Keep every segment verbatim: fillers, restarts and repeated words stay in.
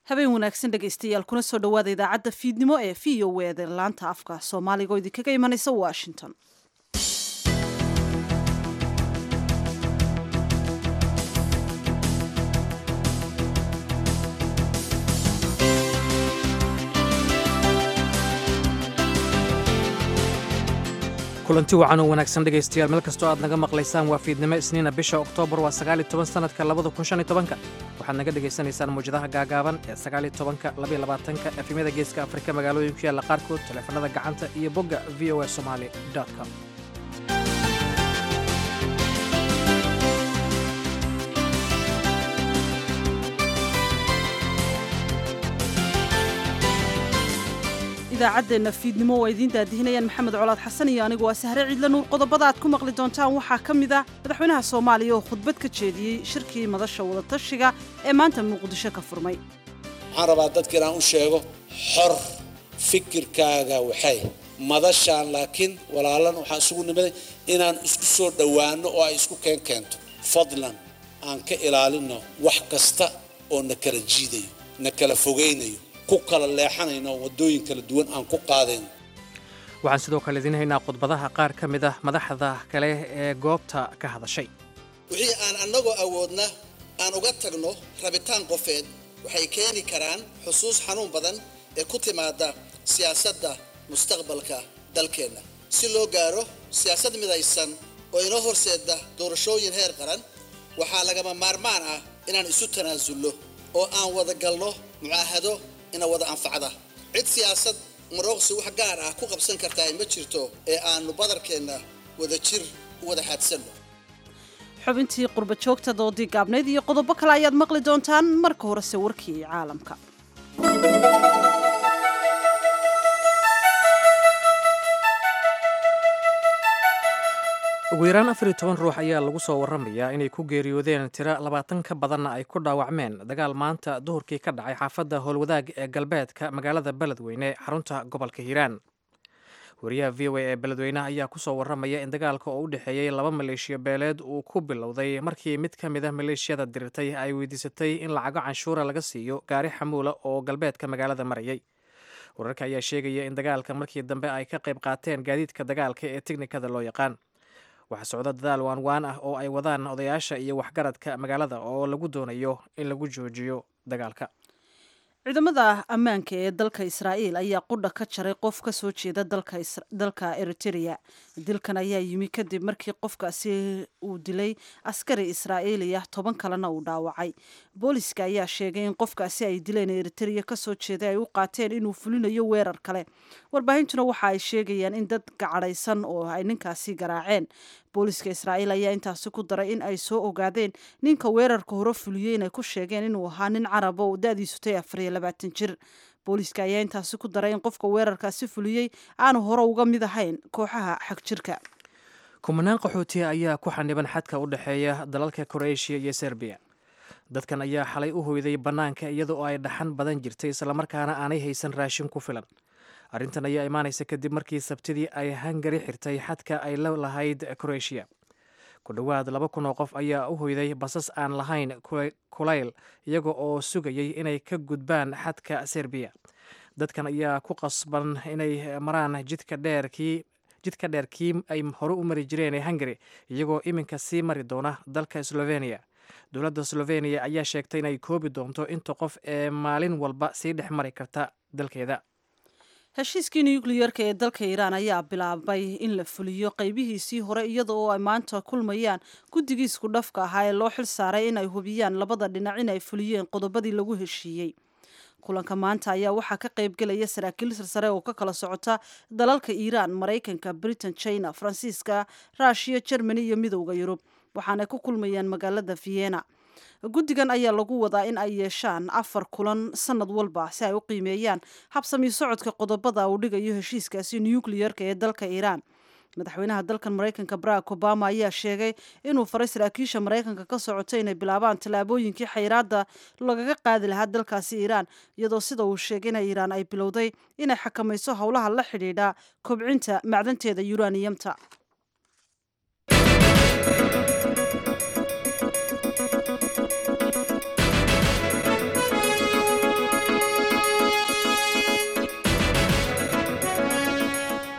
habeen wanaagsan dhegaystayaal kuna soo dhowaada idaacadda fiidnimo ee v o e da laanta afka soomaaliga oo idinkaga imanaysa washington. kulanti wacan oo wanaagsan dhegaystayaal meel kastoo aad naga maqlaysaan waa fiidnimo isniina bisha oktoobar waa sagaal iyo toban sanadka labada kun shan iyo tobanka waxaad naga dhegaysanaysaan muwjadaha gaagaaban ee sagaal iyo tobanka laba iyo labaatanka efemyada geeska afrika magaalooyinku yaalla qaarkood taleefanada gacanta iyo bogga v o a somali com. idaacaddeena fiidnimo waa idiin daadihinayaan maxamed colaad xasan iyo anigu waa sahre ciidla nuur. qodobada aad ku maqli doontaan waxaa ka mid ah madaxweynaha soomaaliya oo khudbad ka jeediyey shirkii madasha wadatashiga ee maanta muqdisho ka furmay. waxaan rabaa dadka inaan u sheego xor fikirkaaga waxay madashaan, laakiin walaalan waxaan isugu nimaday inaan isku soo dhowaano oo ay isku keen keento. fadlan aan ka ilaalino wax kasta oo na kala jiidayo na kala fogaynayo ku kala leexanayno wadooyin kala duwan aan ku qaadayno. waxaan sidoo kale idiin haynaa khudbadaha qaar ka mid ah madaxda kale ee goobta ka hadashay. wixii aan annagoo awoodna aan uga tagno rabitaan qofeed waxay keeni karaan xusuus xanuun badan ee ku timaada siyaasadda mustaqbalka dalkeenna. si loo gaaro siyaasad midaysan oo inoo horseeda doorashooyin heer qaran waxaa lagama maarmaan ah inaan isu tanaasulno oo aan wada galno mucaahado ina wada anfacda. cid siyaasad marooqsi wax gaar ah ku qabsan kartaa ma jirto ee aanu badarkeenna wada jir u wada xaadsanno. xubintii qurba joogta doodii gaabneyd iyo qodobo kale ayaad maqli doontaan. marka horese warkii caalamka. ugu yaraan afar iyo toban ruux ayaa lagu soo warramayaa inay ku geeriyoodeen tiro labaatan ka badanna ay ku dhaawacmeen dagaal maanta duhurkii ka dhacay xaafadda howlwadaag ee galbeedka magaalada beledweyne xarunta gobolka hiiraan. wariyaha v o a ee beledweynaha ayaa ku soo warramaya in dagaalka oo u dhexeeyey laba maleeshiya beeleed uu ku bilowday markii mid ka mid ah maleeshiyada dirirtay ay weydiisatay in lacago canshuura laga siiyo gaari xamuula oo galbeedka magaalada marayay. wararka ayaa sheegaya in dagaalka markii dambe ay ka qayb qaateen gaadiidka dagaalka ee tiknikada loo yaqaan. waxaa socda dadaal waanwaan ah oo ay wadaan odayaasha iyo waxgaradka magaalada oo lagu doonayo in lagu joojiyo dagaalka. ciidamada ammaanka ee dalka israa'iil ayaa qudha ka jaray qof ka soo jeeda dalka eritereya. dilkan ayaa yimi kadib markii qofkaasi uu dilay askari israa'iiliya toban kalena uu dhaawacay. booliska ayaa sheegay in qofkaasi ay dileen eritereya kasoo jeeday ay u qaateen inuu fulinayo weerar kale. warbaahintuna waxa ay sheegayaan in dad gacadhaysan oo ay ninkaasi garaaceen. booliska israa'iil ayaa intaasi ku daray in ay soo ogaadeen ninka weerarka hore fuliyey inay ku sheegeen inuu ahaa nin carab oo da-diisu tay afar iyo labaatan jir. booliska ayaa intaasi ku daray in qofka weerarkaasi fuliyey aanu hore uga mid ahayn kooxaha xag jirka. kumanaan qaxootiya ayaa ku xaniban xadka u dhexeeya dalalka kroatiya iyo serbiya. dadkan ayaa xalay u hoyday bannaanka iyadoo ay dhaxan badan jirtay islamarkaana aanay haysan raashin ku filan. arrintan ayaa imaanaysa kadib markii sabtidii ay hungari xirtay xadka ay la lahayd kroatiya. ku dhowaad laba kun oo qof ayaa u hoyday basas aan lahayn kulayl iyaga oo sugayay inay ka gudbaan xadka serbiya. dadkan ayaa ku qasban inay maraan jidka dheerkii jidka dheer kii ay hore u mari jireen ee hungari iyagoo iminka sii mari doona dalka sloveniya. dowladda sloveniya ayaa sheegtay inay koobi doonto inta qof ee maalin walba sii dhex mari karta dalkeeda. heshiiskii nukliyeerka ee dalka iiraan ayaa bilaabay in la fuliyo qaybihiisii hore iyada oo ay maanta kulmayaan guddigii isku dhafka ahaa ee loo xil saaray in ay hubiyaan labada dhinac in ay fuliyeen qodobadii lagu heshiiyey. kulanka maanta ayaa waxaa ka qayb gelaya saraakiil sarsare oo ka kala socota dalalka iiraan, maraykanka, britain, china, faransiiska, ruushiya, jermani iyo midowda yurub. waxaanay ku kulmayaan magaalada vienna. guddigan ayaa lagu wadaa in ay yeeshaan afar kulan sanad walba si ay u qiimeeyaan habsami socodka qodobada uu dhigayo heshiiskaasi nukliyeerka ee dalka iiraan. madaxweynaha dalkan maraykanka barack obama ayaa sheegay inuu faray saraakiisha maraykanka ka socota inay bilaabaan tallaabooyinkii xayiraada lagaga qaadi lahaa dalkaasi iiraan, iyadoo sida uu sheegay in iiraan ay bilowday inay xakamayso howlaha la xidhiidha kobcinta macdanteeda yuraniyamta.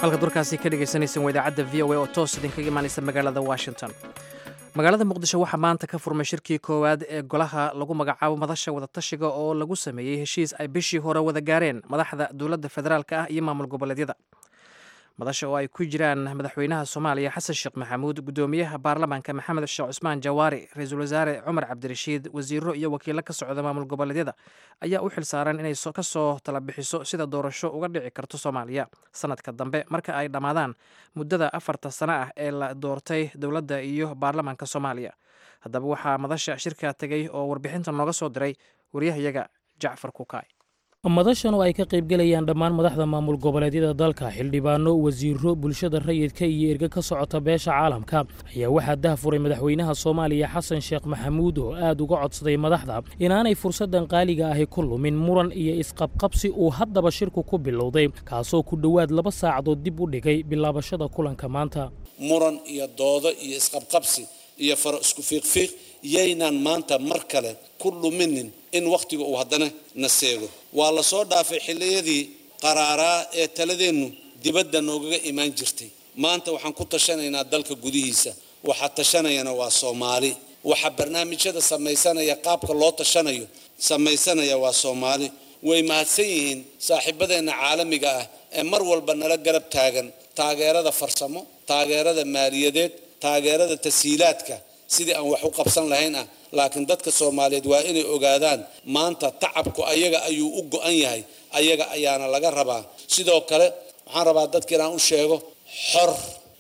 halkaad warkaasi ka dhegaysanaysan waa idaacadda v o a oo toos idinkaga imaanaysa magaalada washington. magaalada muqdisho waxaa maanta ka furmay shirkii koowaad ee golaha lagu magacaabo madasha wadatashiga oo lagu sameeyey heshiis ay bishii hore wada gaareen madaxda dowladda federaalka ah iyo maamul goboleedyada. madasha oo ay ku jiraan madaxweynaha soomaaliya xasan sheekh maxamuud, gudoomiyaha baarlamaanka maxamed sheekh cusmaan jawaari, ra-iisul wasaare cumar cabdirashiid, wasiiro iyo wakiilo ka socda maamul goboleedyada ayaa u xilsaaran inay ka soo tala bixiso sida doorasho uga dhici karto soomaaliya sanadka dambe marka ay dhammaadaan muddada afarta sano ah ee la doortay dowladda iyo baarlamaanka soomaaliya. haddaba waxaa madasha shirka tegay oo warbixinta nooga soo diray waryahayaga jacfar kukaay. madashan oo ay ka qaybgelayaan dhammaan madaxda maamul goboleedyada dalka, xildhibaano, wasiiro, bulshada rayidka iyo erga ka socota beesha caalamka ayaa waxaa dahfuray madaxweynaha soomaaliya xasan sheekh maxamuud oo aad uga codsaday madaxda inaanay fursaddan qaaliga ahi ku lumin muran iyo isqabqabsi uu haddaba shirku ku bilowday, kaasoo ku dhowaad laba saacadood dib u dhigay bilaabashada kulanka maanta. muran iyo doodo iyo isqabqabsi iyo faro isku fiiqfiiq yaynaan maanta mar kale ku luminin in wakhtiga uu haddana na seego. waa la soo dhaafay xilliyadii qaraaraa ee taladeennu dibadda noogaga imaan jirtay. maanta waxaan ku tashanaynaa dalka gudihiisa, waxaa tashanayana waa Soomaali. waxa barnaamijyada samaysanaya qaabka loo tashanayo samaysanaya waa Soomaali. way mahadsan yihiin saaxiibadeena caalamiga ah ee mar walba nala garab taagan taageerada farsamo, taageerada maaliyadeed, taageerada tasiilaadka sidii aan wax u qabsan lahayn ah. laakiin dadka Soomaaliyeed waa inay ogaadaan maanta tacabku ayaga ayuu u go'an yahay, ayaga ayaana laga rabaa. sidoo kale waxaan rabaa dadka inaan u sheego xor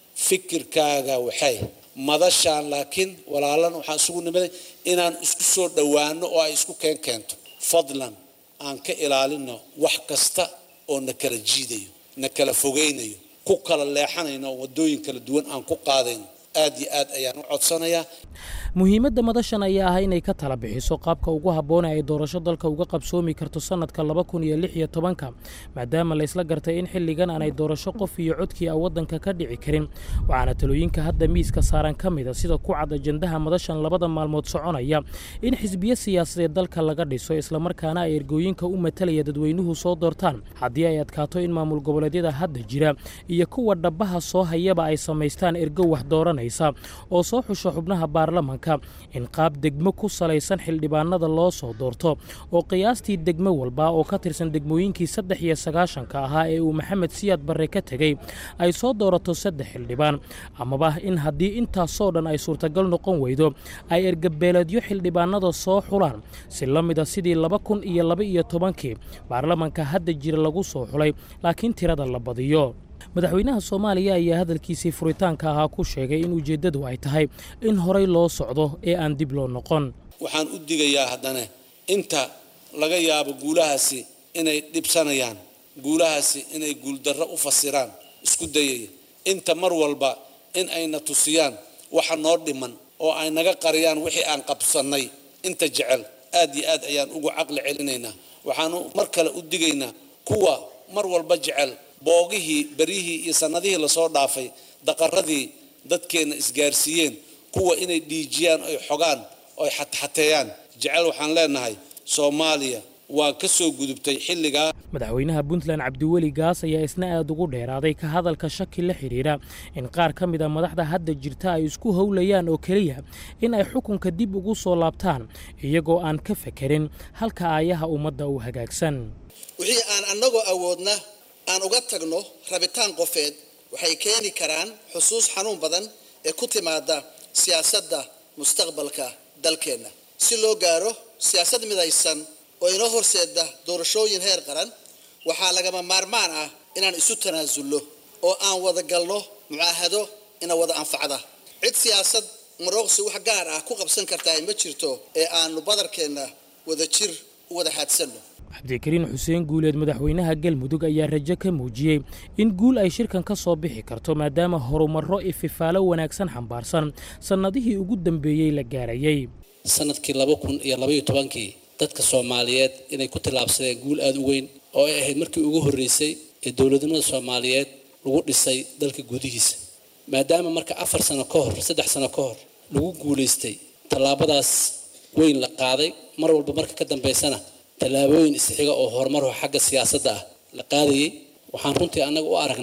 fikirkaaga waxay madashaan, laakiin walaalan waxaan isugu nimaday inaan isku soo dhawaano oo ay isku keen keento. fadlan aan ka ilaalino wax kasta oo na kala jiidayo, na kala fogeynayo, ku kala leexanayno wadooyin kala duwan aan ku qaadayno. aad iyo aad ayaan u codsanayaa. muhiimadda madashan ayaa ah inay ka tala bixiso qaabka ugu habboon ee ay doorasho dalka uga qabsoomi karto sanadka laba kun iyo lix iyo tobanka, maadaama la isla gartay in xilligan aanay doorasho qof iyo codkii ah waddanka ka dhici karin. waxaana talooyinka hadda miiska saaran ka mida sida ku cad ajandaha madashan labada maalmood soconaya in xisbiyo siyaasadeed dalka laga dhiso, islamarkaana ay ergooyinka u matalaya dadweynuhu soo doortaan. haddii ay adkaato in maamul goboleedyada hadda jira iyo kuwa dhabaha soo hayaba ay samaystaan ergo wax dooranaysa oo soo xusho xubnaha baarlamaanka, in qaab degmo ku salaysan xildhibaanada loo soo doorto oo qiyaastii degmo walba oo ka tirsan degmooyinkii saddex iyo sagaashanka ahaa ee uu maxamed siyaad barre ka tegey ay soo doorato saddex xildhibaan, amaba in haddii intaasoo dhan ay suurtagal noqon weydo ay ergabeeleedyo xildhibaanada soo xulaan, si la mida sidii laba kun iyo laba iyo tobankii baarlamaanka hadda jira lagu soo xulay laakiin tirada la badiyo. madaxweynaha Soomaaliya ayaa hadalkiisii furitaanka ahaa ku sheegay in ujeedadu ay tahay in horay loo socdo ee aan dib loo noqon. waxaan u digayaa haddana inta laga yaabo guulahaasi inay dhibsanayaan, guulahaasi inay guuldarro u fasiraan isku dayay, inta mar walba in ayna tusiyaan waxa noo dhiman oo ay naga qariyaan wixii aan qabsanay. inta jecel aad iyo aad ayaan ugu caqli celinaynaa. waxaan mar kale u digaynaa kuwa mar walba jecel boogihii barihii iyo sanadihii la soo dhaafay daqaradii dadkeena isgaarsiiyeen kuwa inay dhiijiyaan ay xogaan ay xatxateeyaan jecel. waxaan leenahay Soomaaliya waa ka soo gudubtay xilliga. madaxweynaha Puntland Cabdiweli Gaas ayaa isna aad ugu dheeraaday ka hadalka shaki la xiriira in qaar ka mid ah madaxda hadda jirta ay isku howlayaan oo kaliya in ay xukunka dib ugu soo laabtaan iyagoo aan ka fekerin halka aayaha ummadda u hagaagsan. wixii aan annagoo awoodna aan uga tagno rabitaan qofeed waxay keeni karaan xusuus xanuun badan ee ku timaada siyaasadda mustaqbalka dalkeena. si loo gaaro siyaasad midaysan oo inoo horseeda doorashooyin heer qaran, waxaa lagama maarmaan ah inaan isu tanaasulno oo aan wada galno mucaahado ina wada anfacda. cid siyaasad marooqsi wax gaar ah ku qabsan kartaa ma jirto ee aanu badarkeena wada jir u wada haadsanno. cabdikariin xuseen guuleed madaxweynaha galmudug ayaa rajo ka muujiyey in guul ay shirkan ka soo bixi karto maadaama horumarro ififaalo wanaagsan xambaarsan sannadihii ugu dambeeyey la gaarayay. sanadkii laba kun iyo laba iyo tobankii dadka Soomaaliyeed inay ku tilaabsadeen guul aad u weyn oo ay ahayd markii ugu horeysay ee dawladnimada Soomaaliyeed lagu dhisay dalka gudihiisa, maadaama marka afar sano ka hor saddex sano ka hor lagu guuleystay tallaabadaas weyn la qaaday. mar walba marka ka dambeysana tallaabooyin isxiga oo horumar xagga siyaasadda ah la qaadayay. waxaan runtii annaga u aragnaa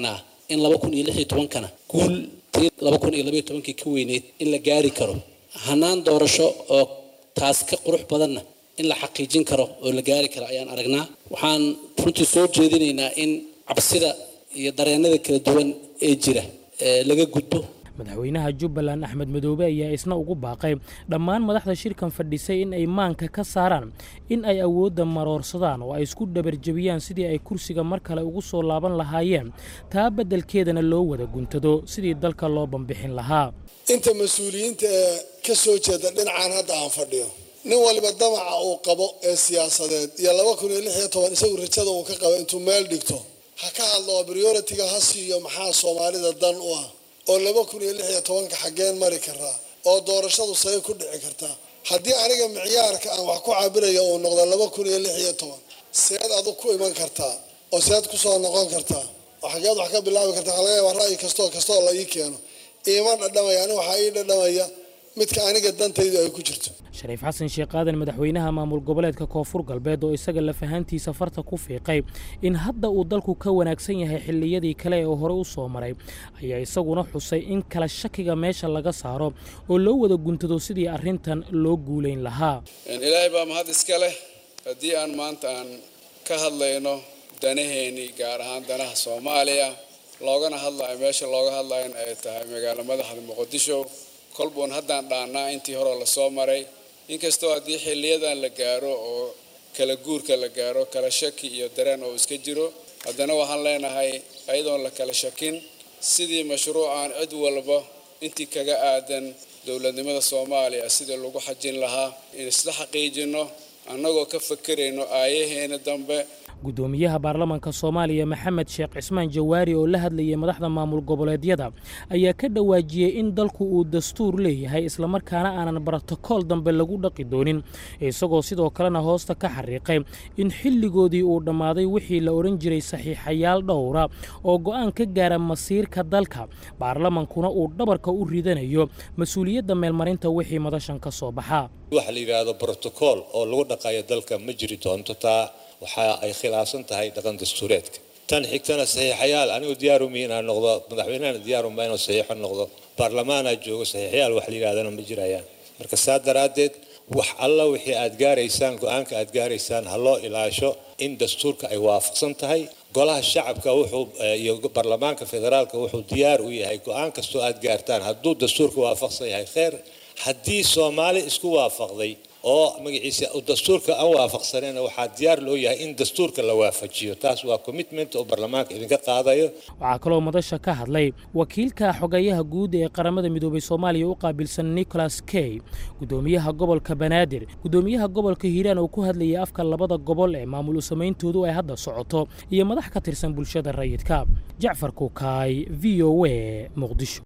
in laba kun iyo lix iyo tobankana guul tii laba kun iyo laba iyo tobankii ka weyneyd in la gaari karo hanaan doorasho oo taas ka qurux badanna in la xaqiijin karo oo la gaari karo ayaan aragnaa waxaan runtii soo jeedinaynaa in cabsida iyo dareenada kala duwan ee jira laga gudbo madaxweynaha Jubbaland Axmed Madoobe ayaa isna ugu baaqay dhammaan madaxda shirkan fadhisay in ay maanka ka saaraan in ay awoodda maroorsadaan oo ay isku dhabarjabiyaan sidii ay kursiga mar kale ugu soo laaban lahaayeen taa beddelkeedana loo wada guntado sidii dalka loo bambixin lahaa inta mas'uuliyiinta ka soo jeeda dhinacaan hadda aan fadhiyo nin waliba damaca uu qabo ee siyaasadeed iyo laba kun iyo lix iyo toban isagu rajada uu ka qabo intuu meel dhigto ha ka hadlo priority-ga ha siiyo maxaa Soomaalida dan u ah oo laba kun iyo lix iyo toban ka xageen mari karaa oo doorashadu say ku dhici kartaa haddii aniga miciyaarka aan wax ku caabirayo oo noqdo laba kun iyo lix iyo toban seed adu ku iman kartaa oo seed ku soo noqon kartaa oo xageed wax ka bilaabi kartaa laga yaabaa ra'yi kasto kasto la ii keeno iiman dhadhamaya aniga waxa ii dhadhamaya midka aniga dantaydu ay ku jirto Shariif Xasan Sheekh Aadan madaxweynaha maamul goboleedka Koonfur Galbeed oo isaga la fahantiisa farta ku fiiqay in hadda uu dalku ka wanaagsan yahay xilliyadii kale ee hore u soo maray ayaa isaguna xusay in kala shakiga meesha laga saaro oo loo wada guntado sidii arrintan loo guuleyn lahaa Ilaahay baa mahad iska leh hadii aan maanta aan ka hadlayno danaheeni gaar ahaan danaha Soomaaliya loogana hadlayo meesha looga hadlayo ay tahay magaalada madaxda Muqdisho kolboon haddaan dhaanaa intii hore la soo maray inkastoo haddii xilliyadan la gaaro oo kala guurka la gaaro kala shaki iyo dareen oo iska jiro haddana waxaan leenahay ayadoon la kala shakin sidii mashruucan cid walba intii kaga aadan dowladnimada Soomaaliya sidii lagu xajin lahaa in isla xaqiijino annagoo ka fakarayno aayaheena dambe gudoomiyaha baarlamaanka Soomaaliya Maxamed Sheekh Cismaan Jawaari oo la hadlayay madaxda maamul goboleedyada ayaa ka dhawaajiyay in dalku uu dastuur leeyahay isla markaana aanan protocol dambe lagu dhaqi doonin isagoo sidoo kalena hoosta ka xariiqay in xilligoodii uu dhamaaday wixii la oran jiray saxiixayaal dhowra oo go'aan ka gaara masiirka dalka baarlamaankuna uu dhabarka u ridanayo mas'uuliyadda meelmarinta wixii madashan ka soo baxa waxa la yiraahdo protocol oo lagu dhaqayo dalka ma jiri doonto taa waxa ay khilaafsan tahay dhaqan dastuureedka tan xigtana saxiixayaal anigu diyaar u miin aan noqdo madaxweynaha diyaar u miin oo saxiix noqdo baarlamaanka joogo saxiixayaal wax la yiraahdo ma jirayaan marka saadaradeed wax alla wixii aad gaaraysaan go'aanka aad gaaraysaan ha loo ilaasho in dastuurka ay waafaqsan tahay golaha shacabka wuxuu iyo baarlamaanka federaalka wuxuu diyaar u yahay go'aan kasto aad gaartaan hadduu dastuurka waafaqsan yahay khair haddii Soomaali isku waafaqday oo magaciisa dastuurka aan waafaqsaneen waxa diyaar loo yahay in dastuurka la waafajiyo taas waa commitment oo baarlamaanka idinka qaadayo waxa kale oo madasha ka hadlay wakiilka xogayaha guud ee qaramada midoobay Soomaaliya u qaabilsan Nicholas Kay gudoomiyaha gobolka Banaadir gudoomiyaha gobolka Hiiraan oo ku hadlayay afka labada gobol ee maamul sameeyntoodu ay hadda socoto iyo madax ka tirsan bulshada rayidka Jacfar Kukaay V O A Muqdisho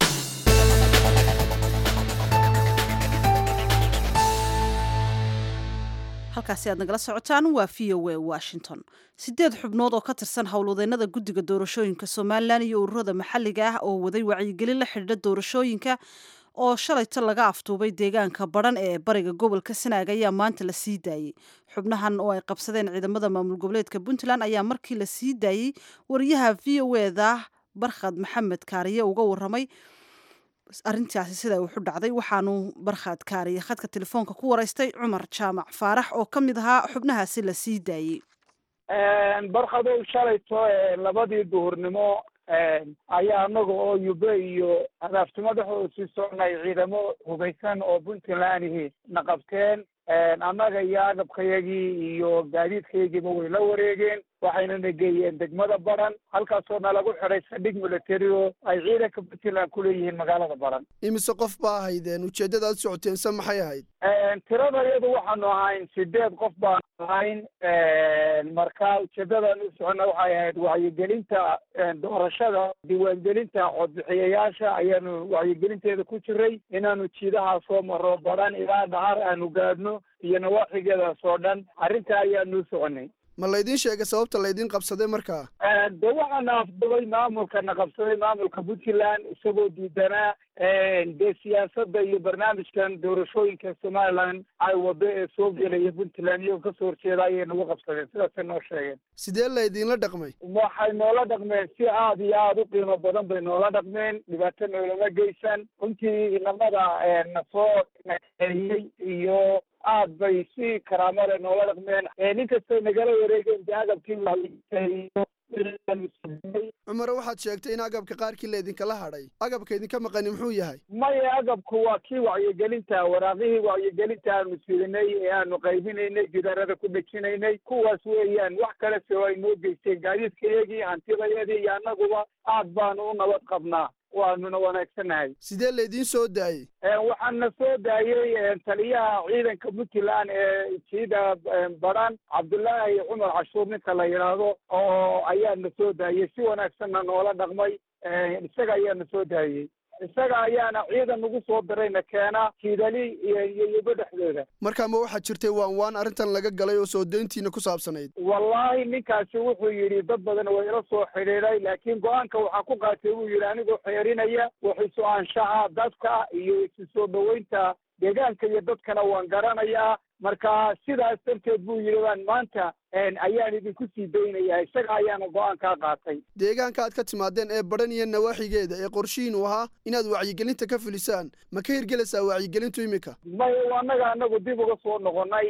halkaasi aad nagala socotaan waa V O A Washington sideed xubnood oo ka tirsan howlwadeennada guddiga doorashooyinka Soomaaliland iyo ururada maxalliga ah oo waday wacyigelin la xidhiidha doorashooyinka oo shalayta laga aftuubay deegaanka baran ee bariga gobolka Sanaag ayaa maanta la sii daayay xubnahan oo ay qabsadeen ciidamada maamul goboleedka Puntland ayaa markii la sii daayay wariyaha V O A-da Barkhad Maxamed Kaariye uga waramay arrintaasi sida uu u dhacday waxaanu Barkhad Kaariye khadka telefoonka ku wareystay Cumar Jaamac Faarax oo kamid ahaa xubnahaasi la sii daayay een Barkhad oo shalayto labadii duhurnimo ayaa anaga oo yube iyo adaaftima dhexdooda sii soconay ciidamo hubeysan oo Puntland na qabteen annaga iyo agabkayagii iyo gaadiidkayagiiba way la wareegeen waxayna nageeyeen degmada baran halkaasoo nalagu xidhay sadhig military oo ay ciidanka Puntland ku leeyihiin magaalada baran imise qof baa ahaydeen ujeedada aad socoteen sa maxay ahayd tirada iyadu waxaanu ahayn sideed qof baan ahayn marka ujeedadan u socona waxay ahayd wacyigelinta doorashada diiwaangelinta codbixiyayaasha ayaanu wacyigelinteeda ku jiray inaanu jiidaha soo maro baran ilaa dhahar aanu gaadhno iyo nawaaxigeedaas oo dhan arrinta ayaanu soconay ma laydin sheegay sababta laydin qabsaday markaa de waxaana afdubay maamulkana qabsaday maamulka puntland isagoo diidanaa dee siyaasadda iyo barnaamijkan doorashooyinka somaliland ay wado ee soo gelaya puntland iyagoo kasoo horjeeda ayay nagu qabsadeen sidaasay noo sheegeen sidee laydinla dhaqmay waxay noola dhaqmeen si aada iyo aada u qiimo badan bay noola dhaqmeen dhibaato noolama geysan runtii inamada nasoo naeeyey iyo aad bay si karaamale noola dhaqmeen nin kastay nagala wareegeen de agabkii cumar waxaad sheegtay in agabka qaarkii laydinkala hadhay agabka idinka maqani muxuu yahay maya agabku waa kii wacyigelinta waraaqihii wacyigelinta aanu sidinay ee aanu qaybinaynay gidaarada ku dhejinaynay kuwaas weeyaan wax kale se ay noo geysteen gaadiidkayagii hantidayadii iyo annaguba aad baanu u nabad qabnaa waanuna wanaagsannahay sidee laydiin soo daayey waxaana soo daayey taliyaha ciidanka puntland ee jiida baran cabdullaahi cumar cashuur ninka la yidhaahdo oo ayaana soo daayey si wanaagsanna noola dhaqmay isaga ayaana soo daayey isaga ayaana ciidan nagu soo dirayna keena kiidali iyo iyo yubo dhexdooda markaa ma waxaad jirtay waan waan arrintan laga galay oo soo dayntiina ku saabsanayd wallaahi ninkaasi wuxuu yidhi dad badan waa ila soo xidhiidhay laakiin go-aanka waxaa ku qaatay buu yidhi anigoo xeerinaya waxiisu anshaxa dadka iyo isu soo dhaweynta deegaanka iyo dadkana waan garanayaa marka sidaas darteed buu yidhi baan maanta ayaan idinku sii daynayaa isaga ayaana go-aankaa qaatay deegaanka aad ka timaadeen ee badhan iyo nawaaxigeeda ee qorshihiinu ahaa inaad wacyigelinta ka fulisaan ma ka hirgelaysaa wacyigelintu imika maya annaga anagu dib uga soo noqonay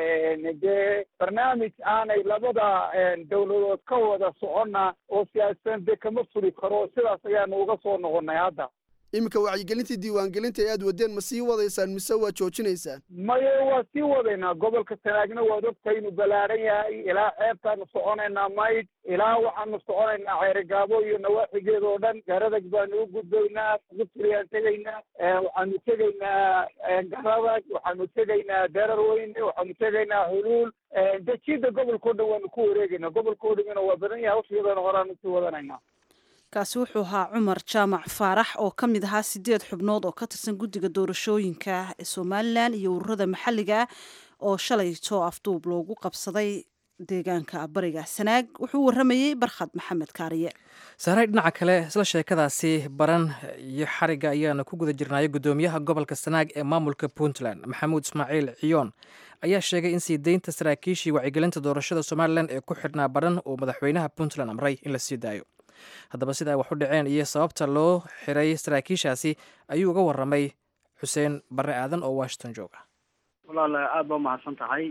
dee barnaamij aanay labada dawladood ka wada soconna oo siyaasadan dee kama fuli karo sidaas ayaanu uga soo noqonay hadda iminka wacyigelintii diiwaangelinta ee aad wadeen ma sii wadaysaan mise waad joojinaysaan maya waa sii wadaynaa gobolka sanaagna waad ogtahay inuu ballaaran yahay ilaa xeebtaanu soconaynaa mayd ilaa waxaanu soconaynaa ceerigaabo iyo nawaaxigeeda oo dhan garadag baanu u gudbaynaa gudfuriyaan tegaynaa waxaanu tegaynaa garadag waxaanu tegaynaa darar weyne waxaanu tegaynaa huluul dejida gobolka o dhan waanu ku wareegaynaa gobolka o dhamina waa badan yahay hawsheedana horaanu sii wadanaynaa kaasi wuxuu ahaa cumar jaamac faarax oo ka mid ahaa sideed xubnood oo ka tirsan guddiga doorashooyinka ee somalilan iyo ururada maxalliga oo shalayto afduub loogu qabsaday deegaanka bariga sanaag wuxuu waramayey barkhad maxamed kaariye saaray dhinaca kale isla sheekadaasi baran iyo xariga ayaana ku guda jirnaayo guddoomiyaha gobolka sanaag ee maamulka puntland maxamuud ismaaciil ciyoon ayaa sheegay in sii deynta saraakiishii wacyigelinta doorashada somalilan ee ku xidhnaa baran uu madaxweynaha puntland amray in la sii daayo haddaba sida ay wax u dhaceen iyo sababta loo xiray saraakiishaasi ayuu uga waramay xuseen barre aadan oo washington jooga walaal aada ba umahadsan tahay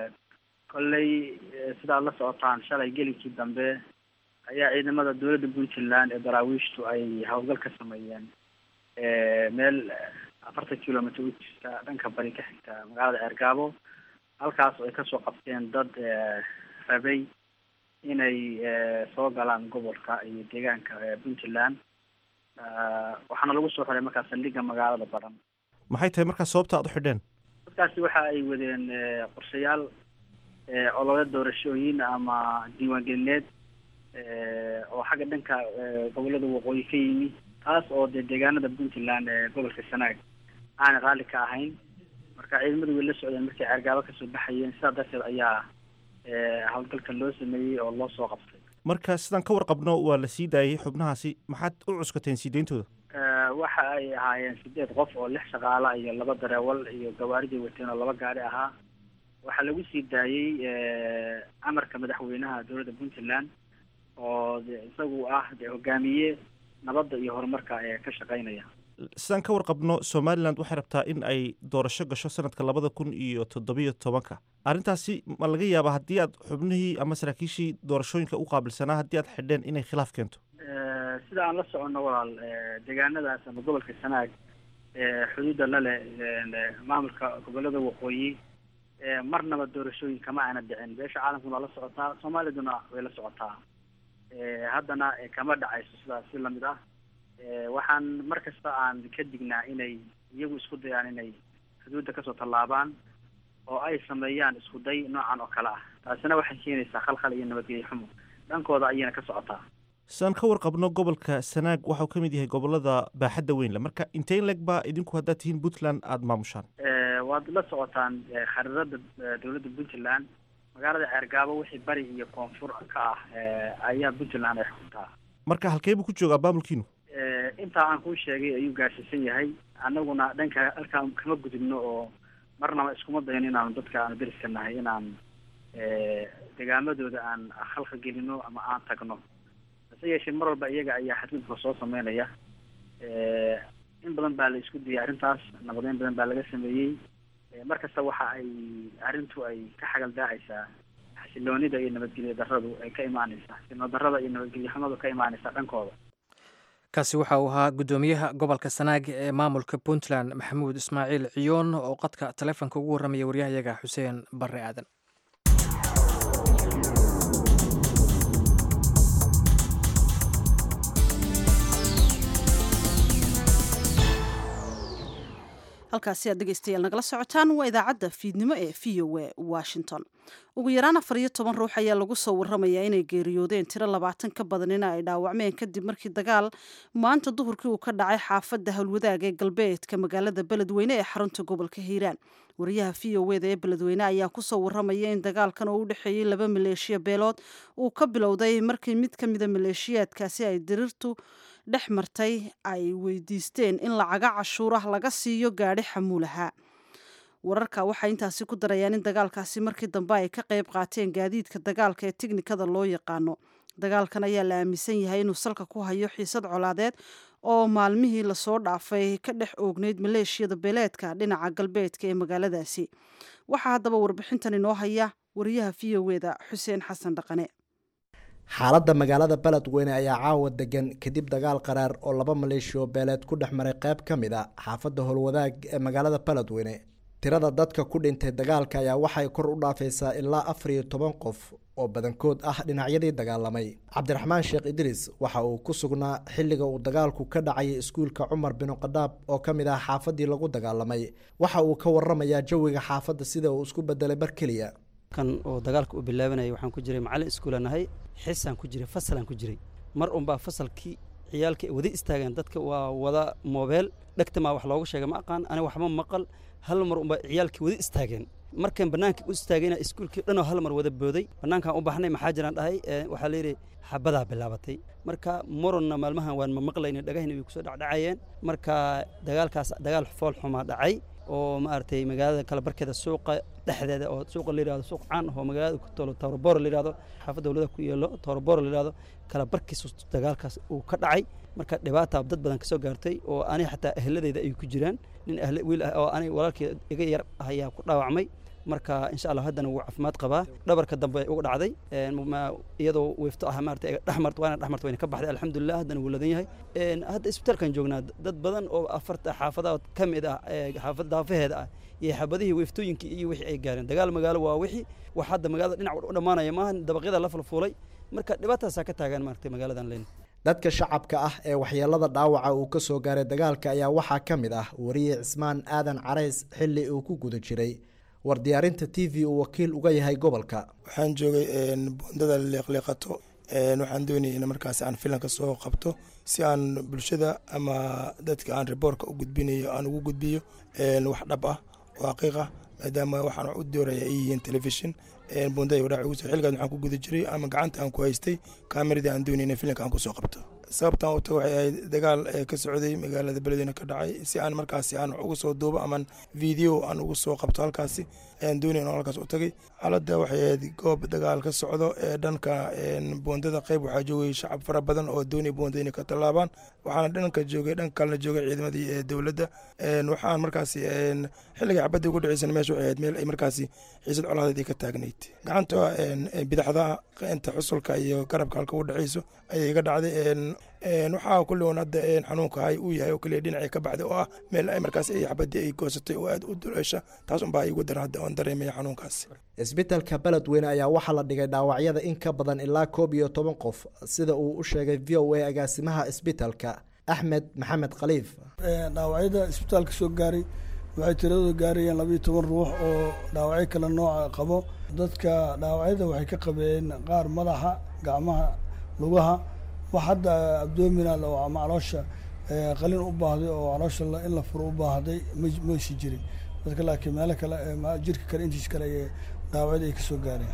kolley sidaad la socotaan shalay gelinkii dambe ayaa ciidamada dowladda puntland ee daraawiishtu ay howlgal ka sameeyeen meel afartan kilomitr u jirta dhanka bari ka xigta magaalada ceergaabo halkaas oo ay kasoo qabteen dad rabay inay soo galaan gobolka iyo deegaanka puntland waxaana lagu soo xiray markaas saldhigga magaalada baran maxay tahay markaas sababta aad u xidheen dadkaasi waxa ay wadeen qorshayaal olole doorashooyin ama diiwaangelineed oo xagga dhanka gobolada waqooyi ka yimi taas oo dee deegaanada puntland ee gobolka sanaag aanay raalli ka ahayn marka ciidamadu way la socdeen markay ceergaabo kasoo baxayeen sidaa darteed ayaa howlgalka loo sameeyey oo loo soo qabtay marka sidaan ka warqabno waa la sii daayay xubnahaasi maxaad u cuskateen sii deyntooda waxa ay ahaayeen sideed qof oo lix shaqaala iyo laba dareewal iyo gawaariday wateen oo laba gaari ahaa waxaa lagu sii daayey amarka madaxweynaha dowladda puntland oo de isagu ah de hogaamiye nabadda iyo horumarka ee ka shaqeynaya sidaan ka warqabno somaliland waxay rabtaa in ay doorasho gasho sanadka labada kun iyo toddobiyo tobanka arrintaasi ma laga yaabaa haddii aad xubnihii ama saraakiishii doorashooyinka u qaabilsanaa haddii aad xidheen inay khilaaf keento sida aan la soconno walaal deegaanadaas ama gobolka sanaag xuduudda lale maamulka gobolada waqooyi marnaba doorashooyin kama aana dhicin beesha caalamkuna waa la socotaa soomaaliduna way la socotaa haddana kama dhacayso sidaas si lamid ah waxaan mar kasta aan ka dignaa inay iyagu isku dayaan inay xuduudda kasoo tallaabaan oo ay sameeyaan isku day noocan oo kale ah taasina waxay keenaysaa khalkhal iyo nabadgelyo xumo dhankooda ayayna ka socotaa sidaan ka warqabno gobolka sanaag waxau ka mid yahay gobolada baaxadda weyn le marka inteyn leg baa idinku haddaad tihiin puntland aada maamushaan waad la socotaan khariirada dowladda puntland magaalada Ceergaabo wixii bari iyo koonfur ka ah ayaa Puntland ay xukuntaa. marka halkee buu ku joogaa maamulkiinu? inta aan ku sheegay ayuu gaarsiisan yahay annaguna dhanka halka kama gudubno oo marnaba iskuma dayn inaan dadka aan dariska nahay inaan deegaamadooda aan khalqa gelino ama aan tagno hase yeeshee mar walba iyaga ayaa xadgudubka soo sameynaya in badan baa la isku diyay arrintaas nabadeyn badan baa laga sameeyey markasta waxa ay arrintu ay ka xagal daacaysaa xasiloonida iyo nabadgelyo darradu ay ka imaanaysaa xasiloon darrada iyo nabadgelyo xumadu ka imaanaysaa dhankooda. kaasi waxa uu ahaa guddoomiyaha gobolka Sanaag ee maamulka Puntland Maxamuud Ismaaciil Ciyoon oo qadka taleefanka ugu warramaya waryahayaga Xuseen Barre Aadan. halkaasi aad dhegeystayaal nagala socotaan waa idaacadda fiidnimo ee v o a Washington. ugu yaraan afar iyo toban ruux ayaa lagu soo warramayaa inay geeriyoodeen tiro labaatan ka badanina ay dhaawacmeen kadib markii dagaal maanta duhurkii uu ka dhacay xaafadda howlwadaag ee galbeedka magaalada beledweyne ee xarunta gobolka Hiiraan. wariyaha v o a da ee beledweyne ayaa ku soo warramaya in dagaalkan oo u dhexeeyay laba maleeshiya beelood uu ka bilowday markii mid ka mid a maleeshiyaadkaasi ay dirirtu dhex martay ay weydiisteen in lacaga cashuurah laga siiyo gaadhi xamuulaha. wararka waxay intaasi ku darayaan in dagaalkaasi markii dambe ay ka qayb qaateen gaadiidka dagaalka ee tiknikada loo yaqaano. dagaalkan ayaa la aaminsan yahay inuu salka ku hayo xiisad colaadeed oo maalmihii lasoo dhaafay ka dhex oogneyd maleeshiyada beeleedka dhinaca galbeedka ee magaaladaasi. waxaa haddaba warbixintan inoo haya wariyaha v o a da Xuseen Xasan Dhaqane. xaaladda magaalada beledweyne ayaa caawa degan kadib dagaal qaraar oo laba maleeshiyo beeleed ku dhex maray qayb ka mid a xaafadda howlwadaag ee magaalada beledweyne. tirada dadka ku dhintay dagaalka ayaa waxay kor u dhaafaysaa ilaa afar iyo toban qof oo badankood ah dhinacyadii dagaalamay. cabdiraxmaan sheekh idriis waxa uu ku sugnaa xilliga uu dagaalku ka dhacayay iskuulka cumar bin qadaab oo ka mid ah xaafaddii lagu dagaalamay. waxa uu ka warramayaa jawiga xaafadda sida uu isku bedelay bar keliya. kan oo dagaalka u bilaabanayay waxaan ku jiray macallin iskuulaan ahay xisaan ku jiray fasalaan ku jiray mar unbaa fasalkii ciyaalka wada istaageen dadka waa wada moobeel dhagta ma wax loogu sheegay ma aqaan ani waxba maqal hal mar unbaa ciyaalkii wada istaageen markaan banaanka u istaagayna iskuulkii dhan oo hal mar wada booday banaankaan u baxnay maxaa jiraan dhahay waxaa la yidhi xabadaa bilaabatay marka moronna maalmahan waan ma maqlaynay dhagahina way kusoo dhacdhacayeen marka dagaalkaas dagaal fool xumaa dhacay oo maartay magaalada kala barkeeda suuqa dhexdeeda oo suuqa la yiraahdo suuq caan oo magaalada ku tolo Torbor la yiraahdo xaafadda dawladda ku yeelo Torbor la yiraahdo kala barkiisa dagaalkaas uu ka dhacay marka dhibaato dad badan ka soo gaartay oo ani xataa ahladeyda ay ku jiraan nin ahl wiil ah oo ani walaalkii iga yar ayaa ku dhaawacmay marka insha Allah haddana wuu caafimaad qabaa dhabarka dambe ugu dhacday iyadoo weefto ah maartay dhaxmart waana dhaxmart wayna ka baxday alxamdulillah haddana wuu ladan yahay hadda isbitaalkan joognaa dad badan oo afarta xaafadood ka mid ah xaafad daafaheeda ah iyo xabadihii weeftooyinkii iyo wixii ay gaareen dagaal magaalo waa wixii wax hadda magaalada dhinac u dhamaanaya maahan dabaqyada la falfuulay marka dhibaatadaas ka taagan maartay magaaladan leen. dadka shacabka ah ee waxyeelada dhaawaca uu ka soo gaaray dagaalka ayaa waxaa ka mid ah wariye Cismaan Aadan Carays xilli uu ku guda jiray war diyaarinta T V uu wakiil uga yahay gobolka. waxaan joogay bundada leeqleeqato waxaan doonayay in markaas aan filanka soo qabto si aan bulshada ama dadka aan reportka u gudbinayo aan ugu gudbiyo wax dhab ah oo xaqiiq ah maadaama waxaan u doorayaa yihiin television bundada wadac ugu soo xilgan waxaan ku guda jiray ama gacanta aan ku haystay kaamirada aan doonayay in filanka aan ku soo qabto. sababtan uu tago waxay ahayd dagaal ka socday magaalada beledweyne ka dhacay si aan markaasi aan ugu soo duubo ama video aan ugu soo qabto halkaasi ayaan doonay inaan halkaas u tagay. xaaladda waxay ahayd goob dagaal ka socdo ee dhanka boondada qayb waxaa joogay shacab fara badan oo doonay boondada inay ka tallaabaan waxaana dhanka joogay dhanka kalena joogay ciidamadii ee dowladda waxaan markaasi xilliga xabadda ugu dhaceysana meesha waxay ahayd meel ay markaasi xiisad colaadeed ay ka taagnayd gacanta bidaxda inta xusulka iyo garabka halka u dhaceyso ayay iga dhacday waxaa kulli un hadda xanuunka hay uu yahay oo kaliya dhinacii ka baxday oo ah meel ay markaas ay xabadii ay goosatay oo aad u duleesha taas unbaa igu daran hadda oon dareemaya xanuunkaas. isbitaalka beledweyne ayaa waxaa la dhigay dhaawacyada in ka badan ilaa koob iyo toban qof sida uu u sheegay v o a agaasimaha isbitaalka Axmed Maxamed Khaliif. dhaawacyada isbitaalka soo gaaray waxay tiradooda gaarayeen laba iyo toban ruux oo dhaawacyo kala nooca qabo dadka dhaawacyada waxay ka qabeen qaar madaxa gacmaha lugaha wax hadda abdominal oo ama caloosha qalin u baahday oo caloosha in la furo u baahday ma sii jirin dadka laakiin meelo kale jirka kale intiis kale ay dhaawacyada ay ka soo gaareen.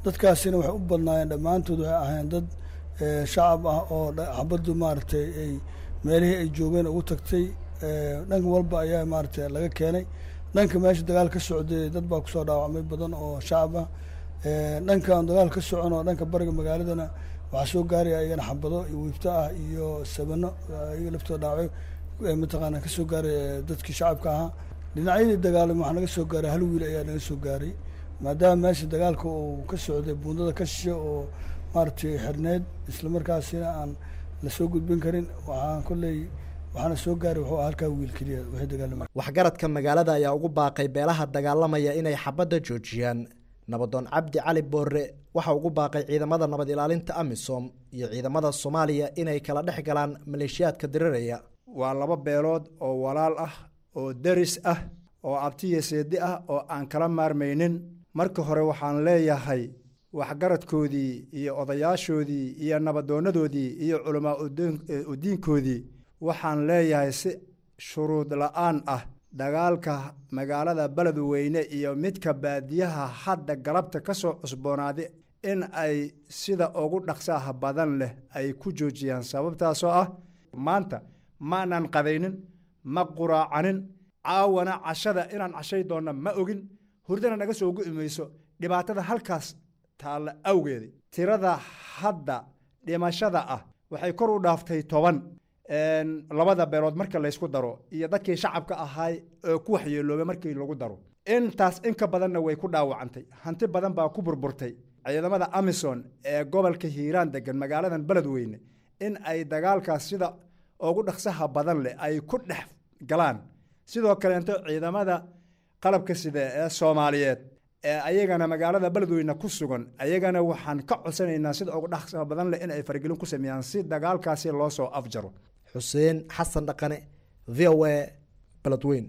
dadkaasina waxay u badnaayeen dhammaantood waxay ahayn dad shacab ah oo xabaddu maaragtay ay meelihii ay joogeen ugu tagtay dhanka walba ayaa maaragtay laga keenay dhanka meesha dagaal ka socday dad baa kusoo dhaawacmay badan oo shacab ah dhankan dagaal ka socon oo dhanka bariga magaaladana waxaa soo gaaraya iyagana xabado iyo wiifto ah iyo sabano iyaga laftooda dhaawacyo mataqaana ka soo gaaray dadkii shacabka ahaa dhinacyadii dagaalama waxaa naga soo gaaray hal wiil ayaa naga soo gaaray maadaama meesha dagaalka uu ka socday buundada ka shishe oo maaragtay xirneed islamarkaasina aan lasoo gudbin karin waxaan kolley waxaana soo gaaray wuxuu halkaa wiil keliya wixii dagaalamay waxgaradka magaalada ayaa ugu baaqay beelaha dagaalamaya inay xabadda joojiyaan nabadoon cabdi cali boorre waxa ugu baaqay ciidamada nabad ilaalinta amisom iyo ciidamada soomaaliya inay kala dhex galaan maleeshiyaadka diriraya waa laba beelood oo walaal ah oo deris ah oo abtiya seedi ah oo aan kala maarmaynin marka hore waxaan leeyahay waxgaradkoodii iyo odayaashoodii iyo nabadoonadoodii iyo culamaa udiinkoodii waxaan leeyahay si shuruud la-aan ah dagaalka magaalada beledweyne iyo midka baadiyaha hadda galabta ka soo cusboonaaday in ay sida ugu dhaqsaha badan leh ay ku joojiyaan sababtaasoo ah maanta maanan qadaynin ma quraacanin caawana cashada inaan cashay doonna ma ogin hurdana naga soo go'i mayso dhibaatada halkaas taalla awgeeda tirada hadda dhimashada ah waxay kor u dhaaftay toban labada beelood marka laysku daro iyo dadkii shacabka ahaay oo ku waxyeeloobay markii lagu daro intaas in ka badanna way ku dhaawacantay hanti badan baa ku burburtay ciidamada amisom ee gobolka hiiraan degan magaaladan beledweyne in ay dagaalkaas sida ugu dhaqsaha badan leh ay ku dhex galaan sidoo kaleento ciidamada qalabka sida ee soomaaliyeed ee ayagana magaalada beledweyne ku sugan ayagana waxaan ka codsanaynaa sida ugu dhaqsaha badan leh in ay faragelin ku sameeyaan si dagaalkaasi loo soo afjaro xuseen xasan dhaqane v o a beledweyne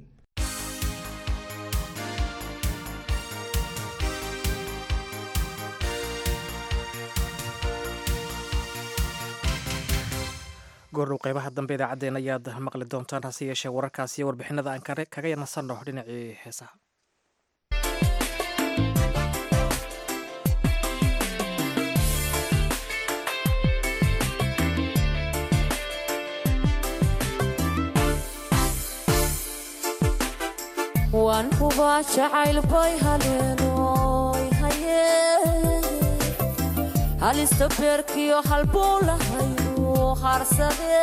goordhow qeybaha dambe idaacaddeen ayaad maqli doontaan hase yeeshee wararkaas iyo warbixinada aan kaga yanasanno dhinacii heesaha waan hubaa jacayl bay haleenoy haye halista beerkiyo halbuu lahaynu harsade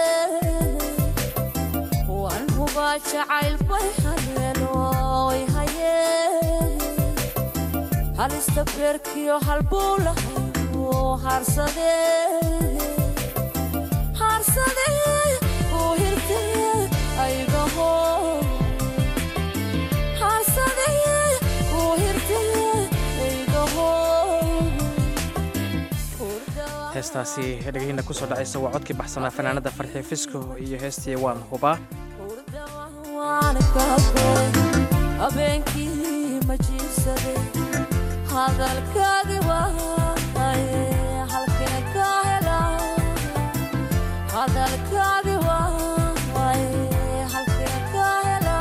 waan hubaa jacayl bay haleenoy haye halista beerkiyo halbuu lahaynu harsade harsade uu hirte aygaho heestaasi dhegahina kusoo dhacaysa waa codkii baxsanaa fanaanada farxii fisko iyo heestii waan hubaa habeenkii ma jiibsade hadalkaagi waaye halkeen ka hela hadalkaagi waaye halkeen ka hela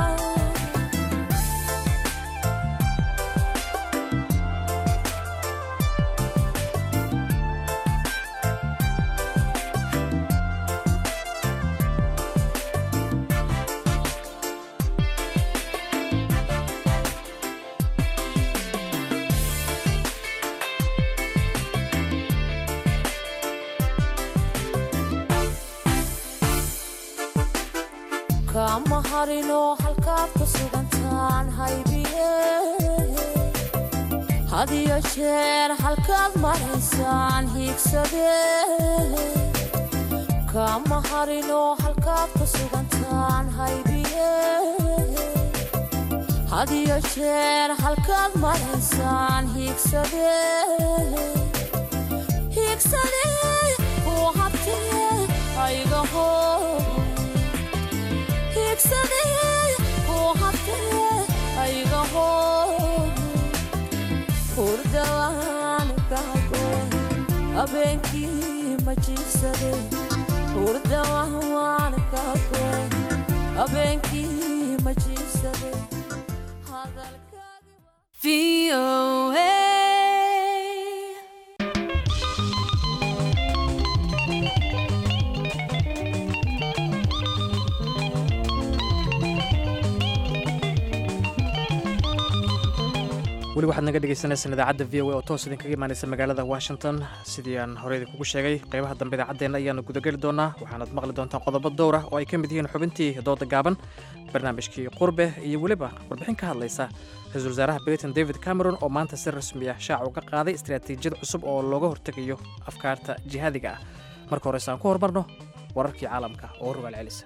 kama harino halkaad ku sugantaan haybiye had iyo jeer halkaad maraysaan hiigsade kama harino halkaad ku sugantaan haybiye had iyo jeer halkaad maraysaan hiigsade hiigsade uu habtee aygaho habeenkii ma jiibsade hurdawan waan ka goy habeenkii ma jiibsade hadalkaagi weli waxaad naga dhegaysanaysan idaacadda v o a oo toos idinkaga imaanaysa magaalada washington sidii aan horey idinkugu sheegay qaybaha dambe idaacaddeenna ayaanu gudageli doonaa waxaanaad maqli doontaan qodobo dowr ah oo ay ka mid yihiin xubintii dooda gaaban barnaamijkii qurbe iyo weliba warbixin ka hadlaysa ra-iisul wasaaraha britain david cameron oo maanta si rasmi ah shaac uga qaaday istaraatiijiyad cusub oo looga hortegayo afkaarta jihaadiga ah marka horeyse aan ku horumarno wararkii caalamka oo rogaal celisa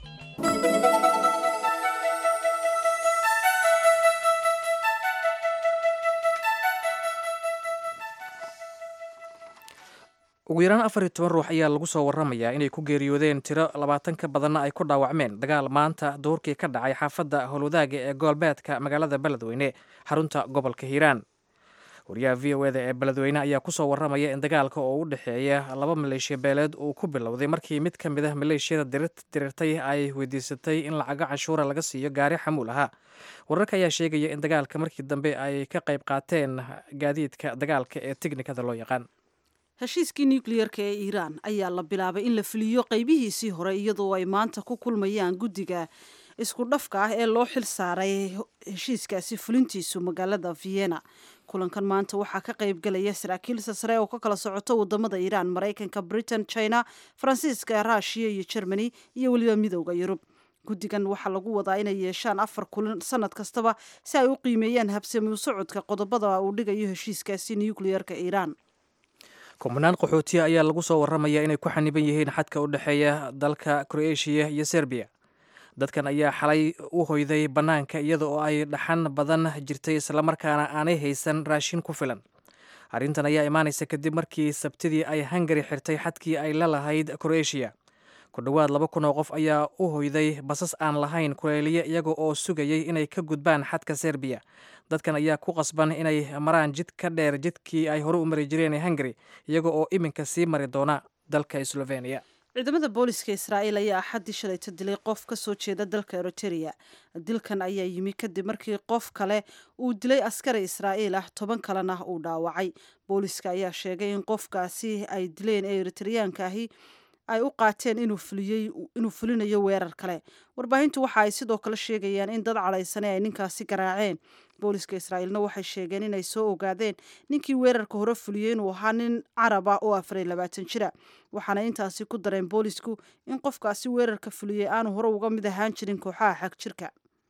ugu yaraan afar iyo toban ruux ayaa lagu soo warramayaa inay ku geeriyoodeen tiro labaatan ka badanna ay ku dhaawacmeen dagaal maanta duurkii ka dhacay xaafadda howlwadaaga ee gobolbeedka magaalada beledweyne xarunta gobolka hiiraan wariyaha v o eda ee beledweyne ayaa ku soo warramaya in dagaalka oo u dhexeeya laba maleeshiya beeleed uu ku bilowday markii mid ka mid ah maleeshiyada dirirtay ay weydiisatay in lacago canshuura laga siiyo gaari xamuul ahaa wararka ayaa sheegaya in dagaalka markii dambe ay ka qayb qaateen gaadiidka dagaalka ee tiknikada loo yaqaan heshiiskii nucliyerka ee iiraan ayaa la bilaabay in la fuliyo qaybihiisii hore iyadoo ay maanta ku kulmayaan guddiga isku dhafka ah ee loo xil saaray heshiiskaasi fulintiisu magaalada vienna kulankan maanta waxaa ka qayb galaya saraakiil sare oo ka kala socoto wadamada iiraan maraykanka britain china faransiiska ruushiya iyo germany iyo weliba midowda yurub guddigan waxaa lagu wadaa inay yeeshaan afar kulan sanad kastaba si ay u qiimeeyaan habsami u socodka qodobada uu dhigayo heshiiskaasi nucliyerka iiraan kumanaan qaxootiya ayaa lagu soo warramaya inay ku xaniban yihiin xadka u dhexeeya dalka kroeshiya iyo serbiya dadkan ayaa xalay u hoyday bannaanka iyada oo ay dhaxan badan jirtay islamarkaana aanay haysan raashin ku filan arrintan ayaa imaanaysa kadib markii sabtidii ay hungari xirtay xadkii ay la lahayd kroeshiya ku dhowaad laba kun oo qof ayaa u hoyday basas aan lahayn kuleeliye iyaga oo sugayay inay ka gudbaan xadka serbiya dadkan ayaa ku qasban inay maraan jid ka dheer jidkii ay hore u mari jireen ee hungari iyaga oo iminka sii mari doona dalka slovenia ciidamada booliska israa'iil ayaa axaddii shalayta dilay qof ka soo jeeda dalka eritrea dilkan ayaa yimi kadib markii qof kale uu dilay askari israa'iil ah toban kalena uu dhaawacay booliska ayaa sheegay in qofkaasi ay dileen ee eritreyaanka ahi ay u qaateen inuu fuliyey inuu fulinayo weerar kale warbaahintu waxa ay sidoo kale sheegayaan in dad cadhaysane ay ninkaasi garaaceen booliska israa'iilna waxay sheegeen inay soo ogaadeen ninkii weerarka hore fuliyey inuu ahaa nin carab ah oo afar iyo labaatan jira waxaana intaasi ku dareen boolisku in qofkaasi weerarka fuliyey aanu hore uga mid ahaan jirin kooxaha xag jirka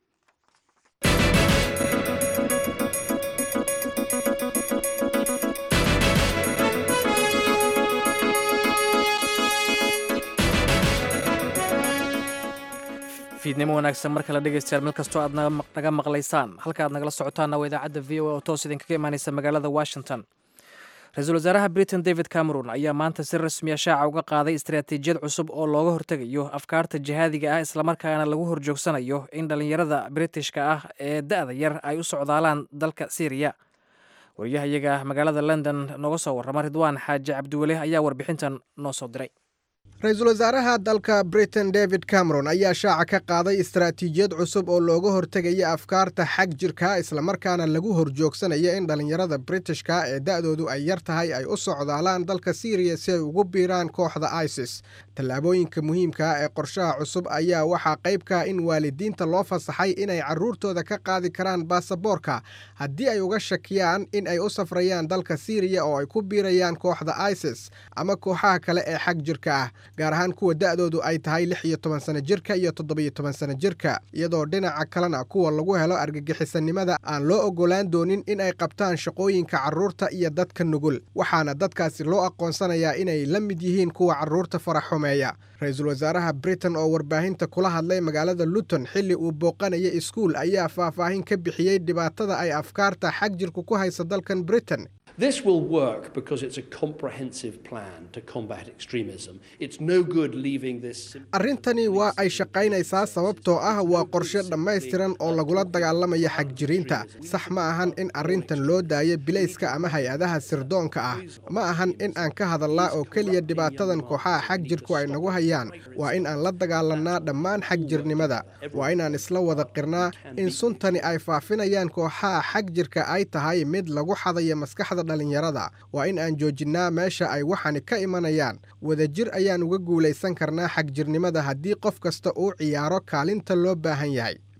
fiidnimo wanaagsan markale dhegaystayaal meel kastoo aad naga maqlaysaan halka aad nagala socotaanna waa idaacadda v o a oo toos idinkaga imaanaysa magaalada washington ra-iisul wasaaraha britain david cameron ayaa maanta si rasmiya shaaca uga qaaday istaraatiijiyad cusub oo looga hortegayo afkaarta jihaadiga ah islamarkaana lagu horjoogsanayo in dhallinyarada britishka ah ee da-da yar ay u socdaalaan dalka syriya wariyahayaga magaalada london nooga soo warrama ridwaan xaaji cabdiweli ayaa warbixintan noo soo diray ra-iisul wasaaraha dalka britain david cameron ayaa shaaca ka qaaday istaraatiijiyad cusub oo looga hortegaya afkaarta xag jirka islamarkaana lagu horjoogsanayo in dhallinyarada britishka ee da-doodu ay yar tahay ay u socdaalaan dalka syriya si ay ugu biiraan kooxda isis tallaabooyinka muhiimka ee qorshaha cusub ayaa waxaa qaybka in waalidiinta loo fasaxay inay carruurtooda ka qaadi karaan baasaboorka haddii ay uga shakiyaan in ay u safrayaan dalka syriya oo ay ku biirayaan kooxda isis ama kooxaha kale ee xag jirka ah gaar ahaan kuwa da-doodu ay tahay lix iyo toban sano jirka iyo toddobiyo toban sano jirka iyadoo dhinaca kalena kuwa lagu helo argagixisanimada aan loo oggolaan doonin in ay qabtaan shaqooyinka carruurta iyo dadka nugul waxaana dadkaasi loo aqoonsanayaa inay la mid yihiin kuwa carruurta faraxumeeya ra-iisul wasaaraha britain oo warbaahinta kula hadlay magaalada luton xilli uu booqanaya iskuul ayaa faahfaahin ka bixiyey dhibaatada ay afkaarta xag jirku ku haysa dalkan britain This will work because it's a comprehensive plan to combat extremism. It's no good leaving this. Arrintani waa ay shaqaynaysaa sababtoo ah waa qorshe dhammaystiran oo lagula dagaalamayo xagjiriinta. Sax ma ahan in arrintan loo daayo bilayska ama hay-adaha sirdoonka ah. Ma ahan in aan ka hadalnaa oo keliya dhibaatadan kooxaha xagjirku ay nagu hayaan. Waa in aan la dagaalanaa dhammaan xagjirnimada. Waa inaan isla wada qirnaa in suntani ay faafinayaan kooxaha xagjirka ay tahay mid lagu xadayo maskaxda dhalinyarada waa in aan joojinnaa meesha ay waxani ka imanayaan wadajir ayaan uga guulaysan karnaa xagjirnimada haddii qof kasta uu ciyaaro kaalinta loo baahan yahay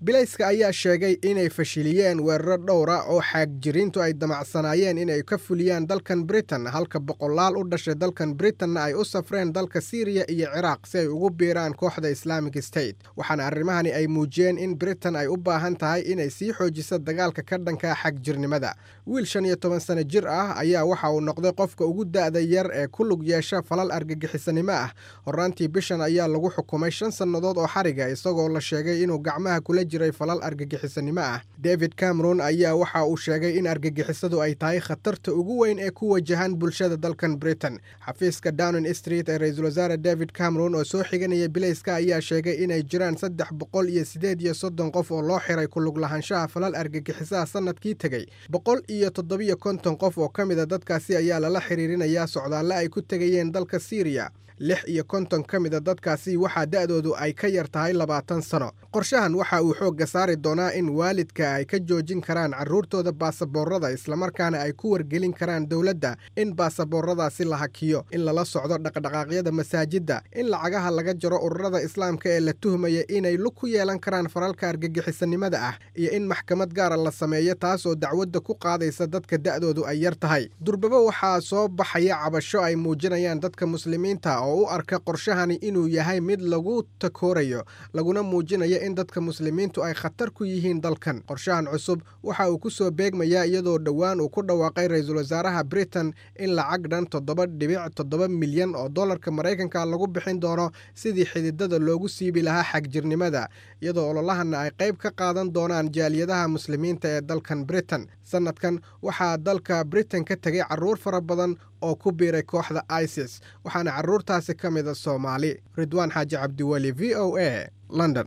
bilayska ayaa sheegay inay fashiliyeen weeraro dhowra oo xaagjiriintu ay damacsanaayeen inay ka fuliyaan dalkan Britain halka boqolaal u dhashay dalkan Britainna ay u safreen dalka Syria iyo Ciraaq si ay ugu biiraan kooxda Islamic State waxaana arrimahani ay muujiyeen in Britain ay u baahan tahay inay sii xoojiso dagaalka ka dhanka xagjirnimada wiil shan iyo toban sano jir ah ayaa waxa uu noqday qofka ugu da'da yar ee ku lug yeesha falal argagixisanimo ah horaantii bishan ayaa lagu xukumay shan sannadood oo xariga isagoo la sheegay inuu gacmaha kula jiray falal argagixisanimo ah David Cameron ayaa waxa uu sheegay in argagixisadu ay tahay khatarta ugu weyn ee ku wajahan bulshada dalkan Britain xafiiska Downing Street ee ra'iisul wasaare David Cameron oo soo xiganaya bilayska ayaa sheegay inay jiraan saddex boqol iyo siddeed iyo soddon qof oo loo xiray ku lug lahaanshaha falal argagixisaha sanadkii tagay boqol iyo toddoba iyo konton qof oo ka mid ah dadkaasi ayaa lala xiriirinayaa socdaalla ay ku tagayeen dalka Syria lix iyo konton ka mid ah dadkaasi waxaa da'doodu ay ka yar tahay labaatan sano qorshahan waxa uu xoogga saari doonaa in waalidka ay ka joojin karaan carruurtooda baasaboorada islamarkaana ay ku wargelin karaan dowladda in baasabooradaasi la hakiyo in lala socdo dhaqdhaqaaqyada masaajidda in lacagaha laga jaro ururada islaamka ee la tuhmaya inay lug ku yeelan karaan faralka argagixisanimada ah iyo in maxkamad gaara la sameeyo taas oo dacwadda ku qaadaysa dadka da'doodu ay yar tahay durbaba waxaa soo baxaya cabasho ay muujinayaan dadka muslimiinta oo u arka qorshahani inuu yahay mid lagu takoorayo laguna muujinayo in dadka muslimiintu ay khatar ku yihiin dalkan qorshahan cusub waxa uu ku soo beegmayaa iyadoo dhowaan uu ku dhawaaqay ra'iisul wasaaraha Britain in lacag dhan toddoba dhibic toddoba milyan oo dollarka Mareykanka lagu bixin doono sidii xididada loogu siibi lahaa xagjirnimada iyadoo ololahana ay qayb ka qaadan doonaan jaaliyadaha muslimiinta ee dalkan Britain sanadkan waxaa dalka Britain ka tagay carruur fara badan oo ku biiray kooxda ISIS waxaana carruurtaasi ka mid ah Soomaali Ridwaan Xaaji Cabdiwali V O A London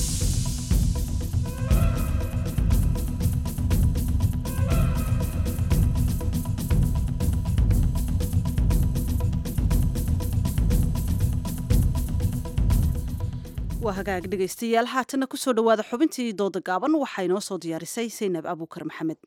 waa hagaag dhegaystayaal haatana ku soo dhawaada xubintii dooda gaaban waxaa inoo soo diyaarisay Saynab Abuukar Maxamed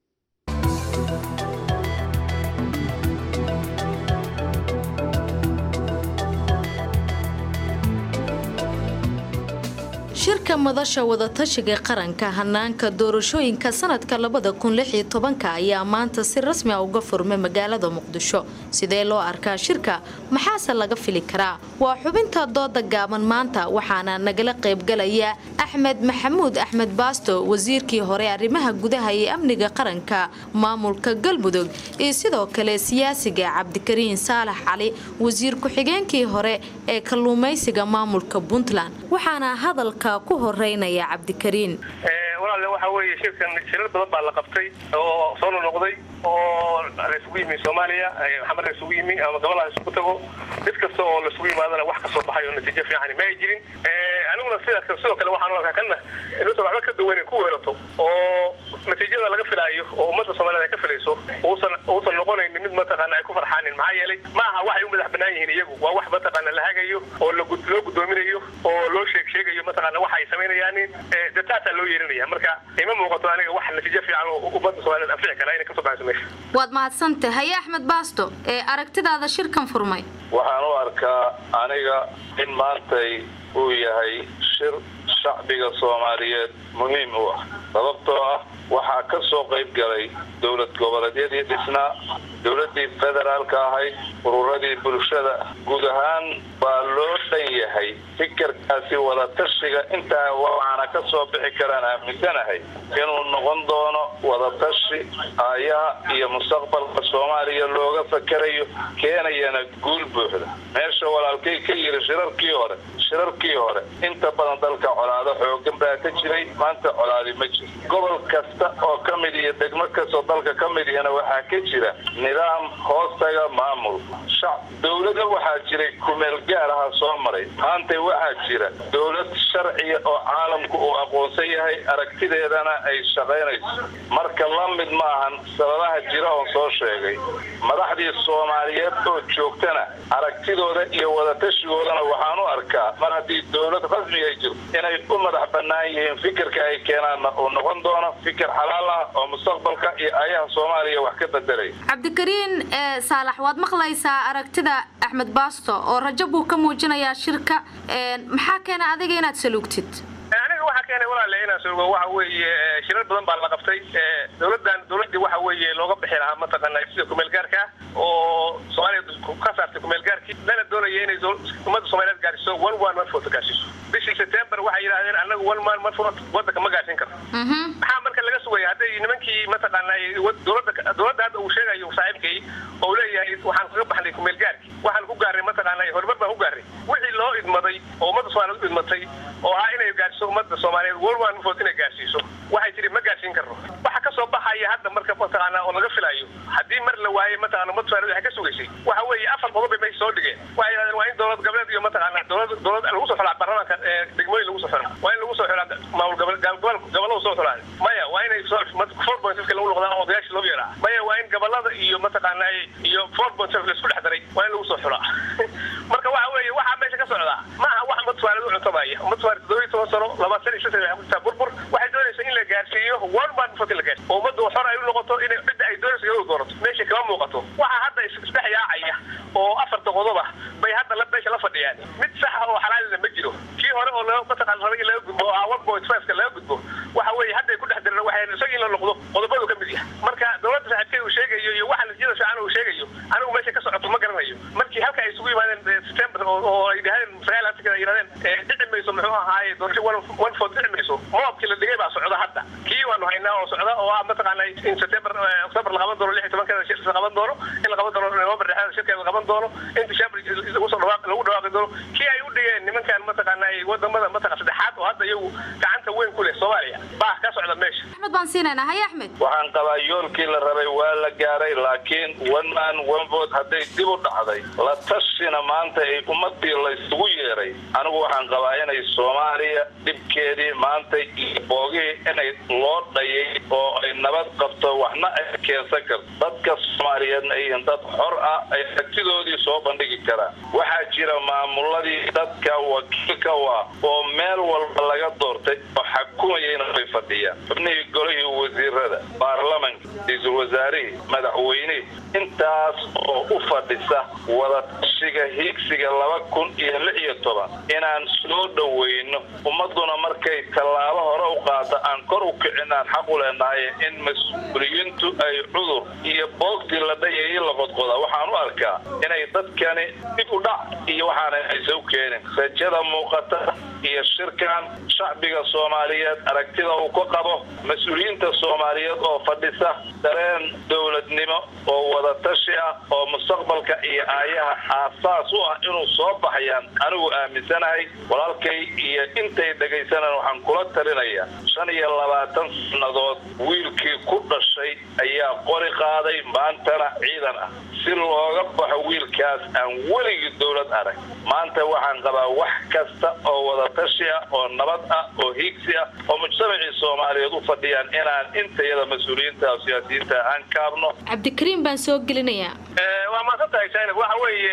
shirka madasha wadatashiga qaranka hanaanka doorashooyinka sanadka labada kun lix iyo tobanka ayaa maanta si rasmi ah uga furmay magaalada Muqdisho sidee loo arkaa shirka maxaase laga fili karaa waa xubinta dooda gaaban maanta waxaana nagala qayb galaya Axmed Maxamuud Axmed Baasto wasiirkii hore arrimaha gudaha iyo amniga qaranka maamulka Galmudug iyo sidoo kale siyaasiga Cabdikariin Saalax Cali wasiir ku-xigeenkii hore ee kalluumaysiga maamulka Puntland waxaana hadalka ku horeynaya Cabdikariin ee walaal waxa weeye shirkan shirar badan baa la qabtay oo soo noqday oo la isugu yimi Soomaaliya ay xamar la isugu yimi ama gobolada isugu tago mid kasta oo la isugu yimaadana wax ka soo baxay oo natiijo fiican ma jirin ee aniguna sidaas sidoo kale waxaan arkaa kana inuu waxba ka duwan ku weerato oo natiijada laga filaayo oo ummadda Soomaaliyeed ka filayso uusan uusan noqonayn mid mataqaan ay ku farxaanin maxaa yeelay ma aha wax ay u madax banaan yihiin iyagu waa wax mataqaan la hagayo oo la gud loo gudoominayo oo loo sheeg sheegayo mataqaan wax ay sameynayaan ee data loo yeerinaya marka ima muuqato aniga wax natiijo fiican oo ummadda Soomaaliyeed anfici kara inay ka soo baxayso meesha waad mahadsantahay Axmed Baasto ee aragtidaada shirkan furmay waxaan u arkaa aniga in maantay uu yahay shir shacbiga Soomaaliyeed muhiim u ah sababtoo ah waxaa ka soo qayb galay dawlad goboleedyadii dhisnaa dawladii federaalka ahayd ururadii bulshada guud ahaan baa loo dhan yahay fikirkaasi wada tashiga intaa waxaana ka soo bixi karaan aaminsanahay inuu noqon doono wada tashi ayaa iyo mustaqbalka Soomaaliya looga fakarayo keenayana guul buuxda meesha walaalkay ka yiri shirarkii hore shirarkii hore inta badan dalka colaado xoogan baa ka jiray maanta colaadi ma jiro gobol kasta oo ka mid iyo degmo kasta oo dalka ka mid yana waxaa ka jira nidaam hoostaga maamul shacab dawladda waxaa jiray kumeel gaar ah soo maray maanta waxaa jira dawlad sharci oo caalamku uu aqoonsan yahay aragtideedana ay shaqeynayso marka la mid maahan sababaha jira oo soo sheegay madaxdii Soomaaliyeed oo joogtana aragtidooda iyo wada tashigoodana waxaan u arkaa mar haddii dawlad rasmi ay jirto inay u madax bannaan yihiin fikirka ay keenaan oo noqon doono fikir xalaal ah oo mustaqbalka iyo ayaha Soomaaliya wax ka bedelay Cabdikariin ee Saalax waad maqlaysaa aragtida Axmed Baasto oo rajo buu ka muujinayaa shirka ee maxaa keena adiga inaad saluugtid aniga waxa keenay walaalahay inaan soo waxa weeye shirar badan baa la qabtay dawladdan dawladii waxa weeye looga bixi lahaa mataqaanaa sida kumeel gaarka oo Soomaaliya ka saartay kumeel gaarkii lana doonayay inay ummadda Soomaaliyeed gaarsiiso one one one foot gaarsiiso bishii September waxay yiraahdeen anagu one one one foot waddanka ma gaarsiin karno maxaa marka laga sugay haday nimankii mataqaanaa dawladda dawladda hadda uu sheegayo saaxiibkay oo leeyahay waxaan kaga baxnay kumeel gaarkii waxaan ku gaaray mataqaanaa horumar baan ku gaaray wixii loo idmaday oo ummadda Soomaaliyeed u idmatay oo ah inay gaarsiiso ummadda Soomaaliyeed one one foot inay gaarsiiso waxay tiri ma gaarsiin karno waxa ka soo baxaya hadda marka mataqaanaa oo laga filayo hadii mar la waayay mataqaanaa ummadda Soomaaliyeed waxa ka sugaysay waxa weeye afar qodob bay soo dhigeen waxay yiraahdeen waa in dawlad goboleed iyo mataqaanaa dawlad dawlad lagu soo xulaa barnaamijka degmooyin lagu soo xulaa waa in lagu soo xulaa maamul gobol gobol gobolada soo xulaa maya waa in ay soo four point five lagu noqdaan oo odayaasha loo yeeraa maya waa in gobolada iyo mataqaanaa iyo four point five la isku dhex daray waa in lagu soo xulaa marka waxa weeye waxa meesha ka socda maaha wax ummadda Soomaaliyeed u cuntamaya ummadda Soomaaliyeed todoba sano laba sano shan sano waxay ku taa burbur waxay doonaysaa in la gaarsiiyo one one foot la gaarsiiyo oo ummadda xor ay u noqoto in cid ay doonayso inay doorato meesha kama muuqato waxa hadda isdhex yaacaya oo afarta qodob ah bay hadda la meesha la fadhiyaan mid sax ah oo xalaal ma jiro kii hore oo laga mataqaan rabay laga gudbo one point five ka laga gudbo waxa weeye hadda ku dhex dirna waxay isagii la noqdo qodobadu ka mid yahay marka dawladda saxibkay uu sheegayo iyo waxa natiijada fiican uu sheegayo anigu meesha ka socoto ma garanayo markii halka ay isugu yimaadeen September oo ay dhahaan sagaal ka yiraahdeen dhicmayso muxuu ahaayay doorasho one foot dhicmayso moobkii la dhigay baa socda hadda kii waanu haynaa oo socda oo ah mataqaanaa in September October la qaban doono lix iyo toban ka shirka la qaban doono in la qaban doono November dhexda shirka la qaban doono in December lagu soo dhawaaq lagu dhawaaqi doono kii ay u dhigeen nimankan mataqaanaa wadamada mataqaanaa saddexaad oo hadda iyagu gacanta weyn ku leh Soomaaliya baa ka socda meesha Ahmed baan siinayna hay Ahmed waxaan qabaa yoolkii la rabay waa la gaaray laakiin one man one vote haday dib u dhacday la tashina maanta ay ummadii la isugu yeeray anigu waxaan qabaa inay Soomaaliya dibkeedii maanta boogii inay loo dhayay oo ay nabad qabto waxna ay keensan karto dadka Soomaaliyeedna ay dad xor ah ay agtidoodii soo bandhigi karaan waxaa jira maamuladii dadka wakiilka waa oo meel walba laga doortay oo xukumayayna ay fadhiyaan xubnihii golihii wasiirada baarlamaanka ra'iisul wasaarihi madaxweyne intaas oo u fadhisa wada tashiga higsiga laba kun iyo lix iyo toban inaan soo dhaweyno ummaduna markay tallaabo hore u qaado aan kor u kicinaan xaq u leenahay in mas'uuliyiintu ay cudur iyo boogtii la dhayay la qodqoda waxaan u arkaa inay dadkani dib u dhac iyo waxaana ay soo keenin rajada muuqata iyo shirkan shacbiga Soomaaliyeed aragtida uu ku qabo mas'uuliyiinta Soomaaliyeed oo fadhisa dareen dawladnimo oo wada tashi ah oo mustaqbalka iyo aayaha aasaas u ah inuu soo baxayaan anigu aaminsanahay walaalkay iyo intay dhageysanaan waxaan kula talinayaa shan iyo labaatan sanadood wiilkii ku dhashay ayaa qori qaaday maantana ciidan ah si looga baxo wiilkaas aan weligii dawlad arag maanta waxaan qabaa wax kasta oo wada tashi ah oo nabad ah oo higsi ah oo mujtamacii Soomaaliyeed u fadhiyaan inaan intayada mas'uuliyiinta siyaasiyiinta aan kaabno Cabdikariim baan soo gelinayaa ee waa ma tahay China waxa weeye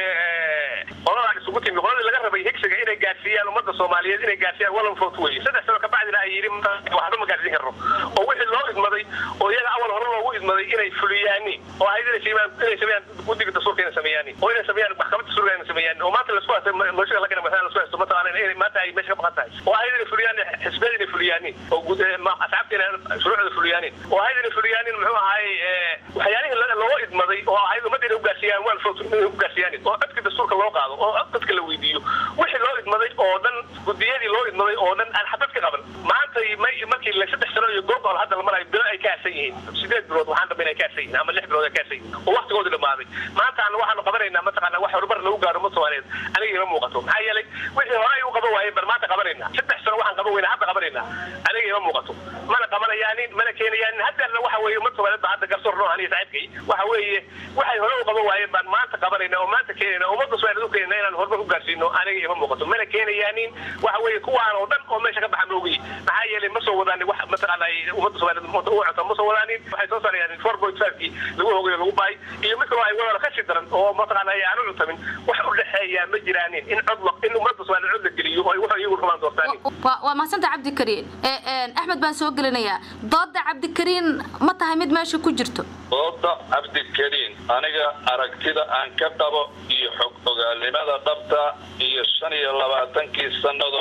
qolada isugu timi qolada laga rabay higsiga inay gaarsiiyaan ummadda Soomaaliyeed inay gaarsiiyaan walaal foot way saddex sano ka bacdina ay yiri waxba ma gaarsiin karno oo wixii loo idmaday oo iyaga awal hore loogu idmaday inay fuliyaan oo ay inay sameeyaan inay sameeyaan guddiga dastuurka sameeyaan oo inay sameeyaan maxkamadda dastuurka sameeyaan oo maanta la isku haystay meesha laga namaa la isku haysto maanta inay maanta ay meesha ka baqatay oo ay inay fuliyaan xisbiyada inay fuliyaan oo guud ma asxaabtina shuruucda fuliyaan oo ay inay fuliyaan muxuu ahay waxyaalihi loo idmaday oo ay ummadda u gaarsiiyaan walaal foot u gaarsiiyaan oo dadka dastuurka loo qaado oo dadka la weydiiyo wixii loo idmaday oo dhan guddiyadii loo idmaday oo dhan aan xabad ka qaban maanta markii la saddex sano iyo goob hal hadda la maray bilo ay ka haysan yihiin sideed bilood waxaan dhabay inay ka haysan yihiin ama lix bilood ay ka haysan yihiin oo waqtigooda dhamaaday maanta aan waxaan qabanaynaa mataqaanaa wax horumar lagu gaaro ummadda Soomaaliyeed aniga ima muuqato maxaa yeelay wixii hore ay u qaban waayeen bal maanta qabanaynaa saddex sano waxaan qaban weynaa hadda qabanaynaa aniga ima muuqato mana qabanayaan mana keenayaan hadda waxa weeye ummadda Soomaaliyeed hadda garsoor noo haniyo saaxiibkay waxa weeye waxay hore u qaban waayeen baan maanta qabanaynaa oo maanta keenayna ummadda Soomaaliyeed u keenayna inaan horumar u gaarsiino aniga ima muuqato mana keenayaan waxa weeye kuwaan oo dhan oo meesha ka baxan oogi maxaa yeelay ma soo wadaan wax mataqaanaa ummadda Soomaaliyeed u cunto ma soo wadaan waxay soo saarayaan four point five ki lagu hogayo lagu baay iyo mid kale ay wada ka shidaran oo mataqaanaa aan u cuntamin wax u dhaxeeya ma jiraan in codlo in ummadda Soomaaliyeed cod geliyo oo wax iyagu rumaan doortaan waa maasanta Cabdikariin ee Ahmed baan soo gelinayaa dooda Cabdikariin ma tahay mid meesha ku jirto dooda Cabdikariin aniga aragtida aan ka qabo iyo xog ogaalnimada dhabta iyo shan iyo labaatan kii sanadood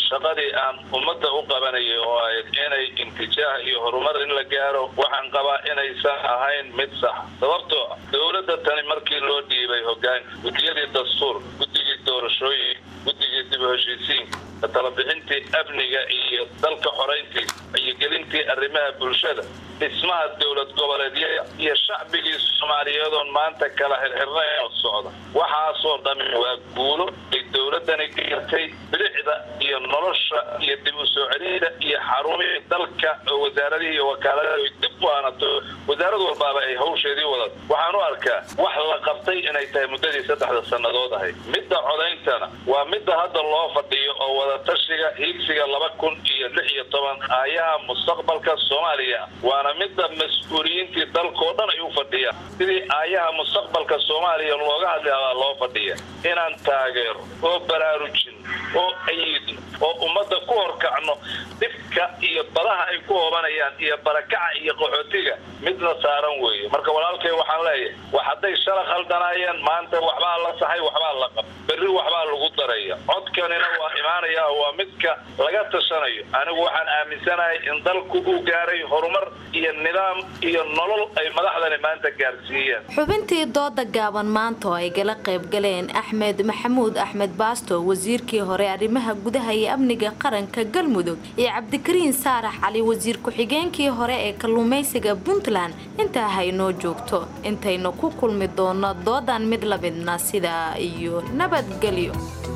shaqadii aan ummadda u qabanayay oo ahayd inay intijaah iyo horumar in la gaaro waxaan qabaa inaysan ahayn mid sax sababtoo dowladda tani markii loo dhiibay hoggaanka guddiyadii dastuur guddigii doorashooyin guddigii dib u heshiisiinka talabixintii amniga iyo dalka xorayntii iyo gelintii arrimaha bulshada dhismaha dowlad goboleedyada iyo shacbigii soomaaliyeed oo maanta kala xirxirnay oo socda waxaasoo dhammi waa guulo ay dowladdani gaartay bilicda iyo nolosha iyo dib u soo celinta iyo xarumihii dalka oo wasaaradihii iyo wakaaladii ay dib u aanato wasaarad walbaaba ay hawsheedii wadad waxaan u arkaa wax la qabtay inay tahay muddadii saddexda sannadood ahayd midda codayntana waa midda hadda loo fadhiyo oo wadatashiga hiigsiga laba kun iyo lix iyo toban aayaha mustaqbalka soomaaliya waana midda mas-uuliyiintii dalkoo dhan ay u fadhiyaan sidii aayaha mustaqbalka soomaaliya looga hadli lahaa loo fadhiya inaan taageero oo baraarujin oo ayidno oo ummadda ku horkacno dhibka iyo badaha ay ku hoobanayaan iyo barakaca iyo qaxootiga mid la saaran weeye marka walaalkay waxaan leeyahay wax hadday shala khaldanaayeen maanta waxbaa la saxay waxbaa la qab berri waxbaa lagu daraya codkanina waa imaanaya waa midka laga tashanayo anigu waxaan aaminsanahay in dalku uu gaaray horumar iyo nidaam iyo nolol ay madaxdani maanta gaarsiiyeen xubintii dooda gaaban maanta oo ay gala qayb galeen Axmed Maxamuud Axmed Baasto wasiirkii hore arrimaha gudaha iyo amniga qaranka Galmudug iyo Cabdikariin Saarax Cali wasiir ku-xigeenkii hore ee kalluumaysiga Puntland inta hayno joogto intayna ku kulmi doono doodan mid la midna sida iyo nabadgelyo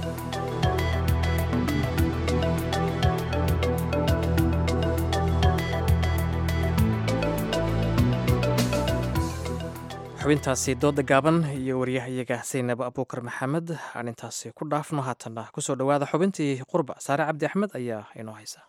xubintaasi dooda gaaban iyo waryahayaga Saynab Abuukar Maxamed aan intaasi ku dhaafno haatana ku soo dhawaada xubintii qurba Saare Cabdi Axmed ayaa inoo haysa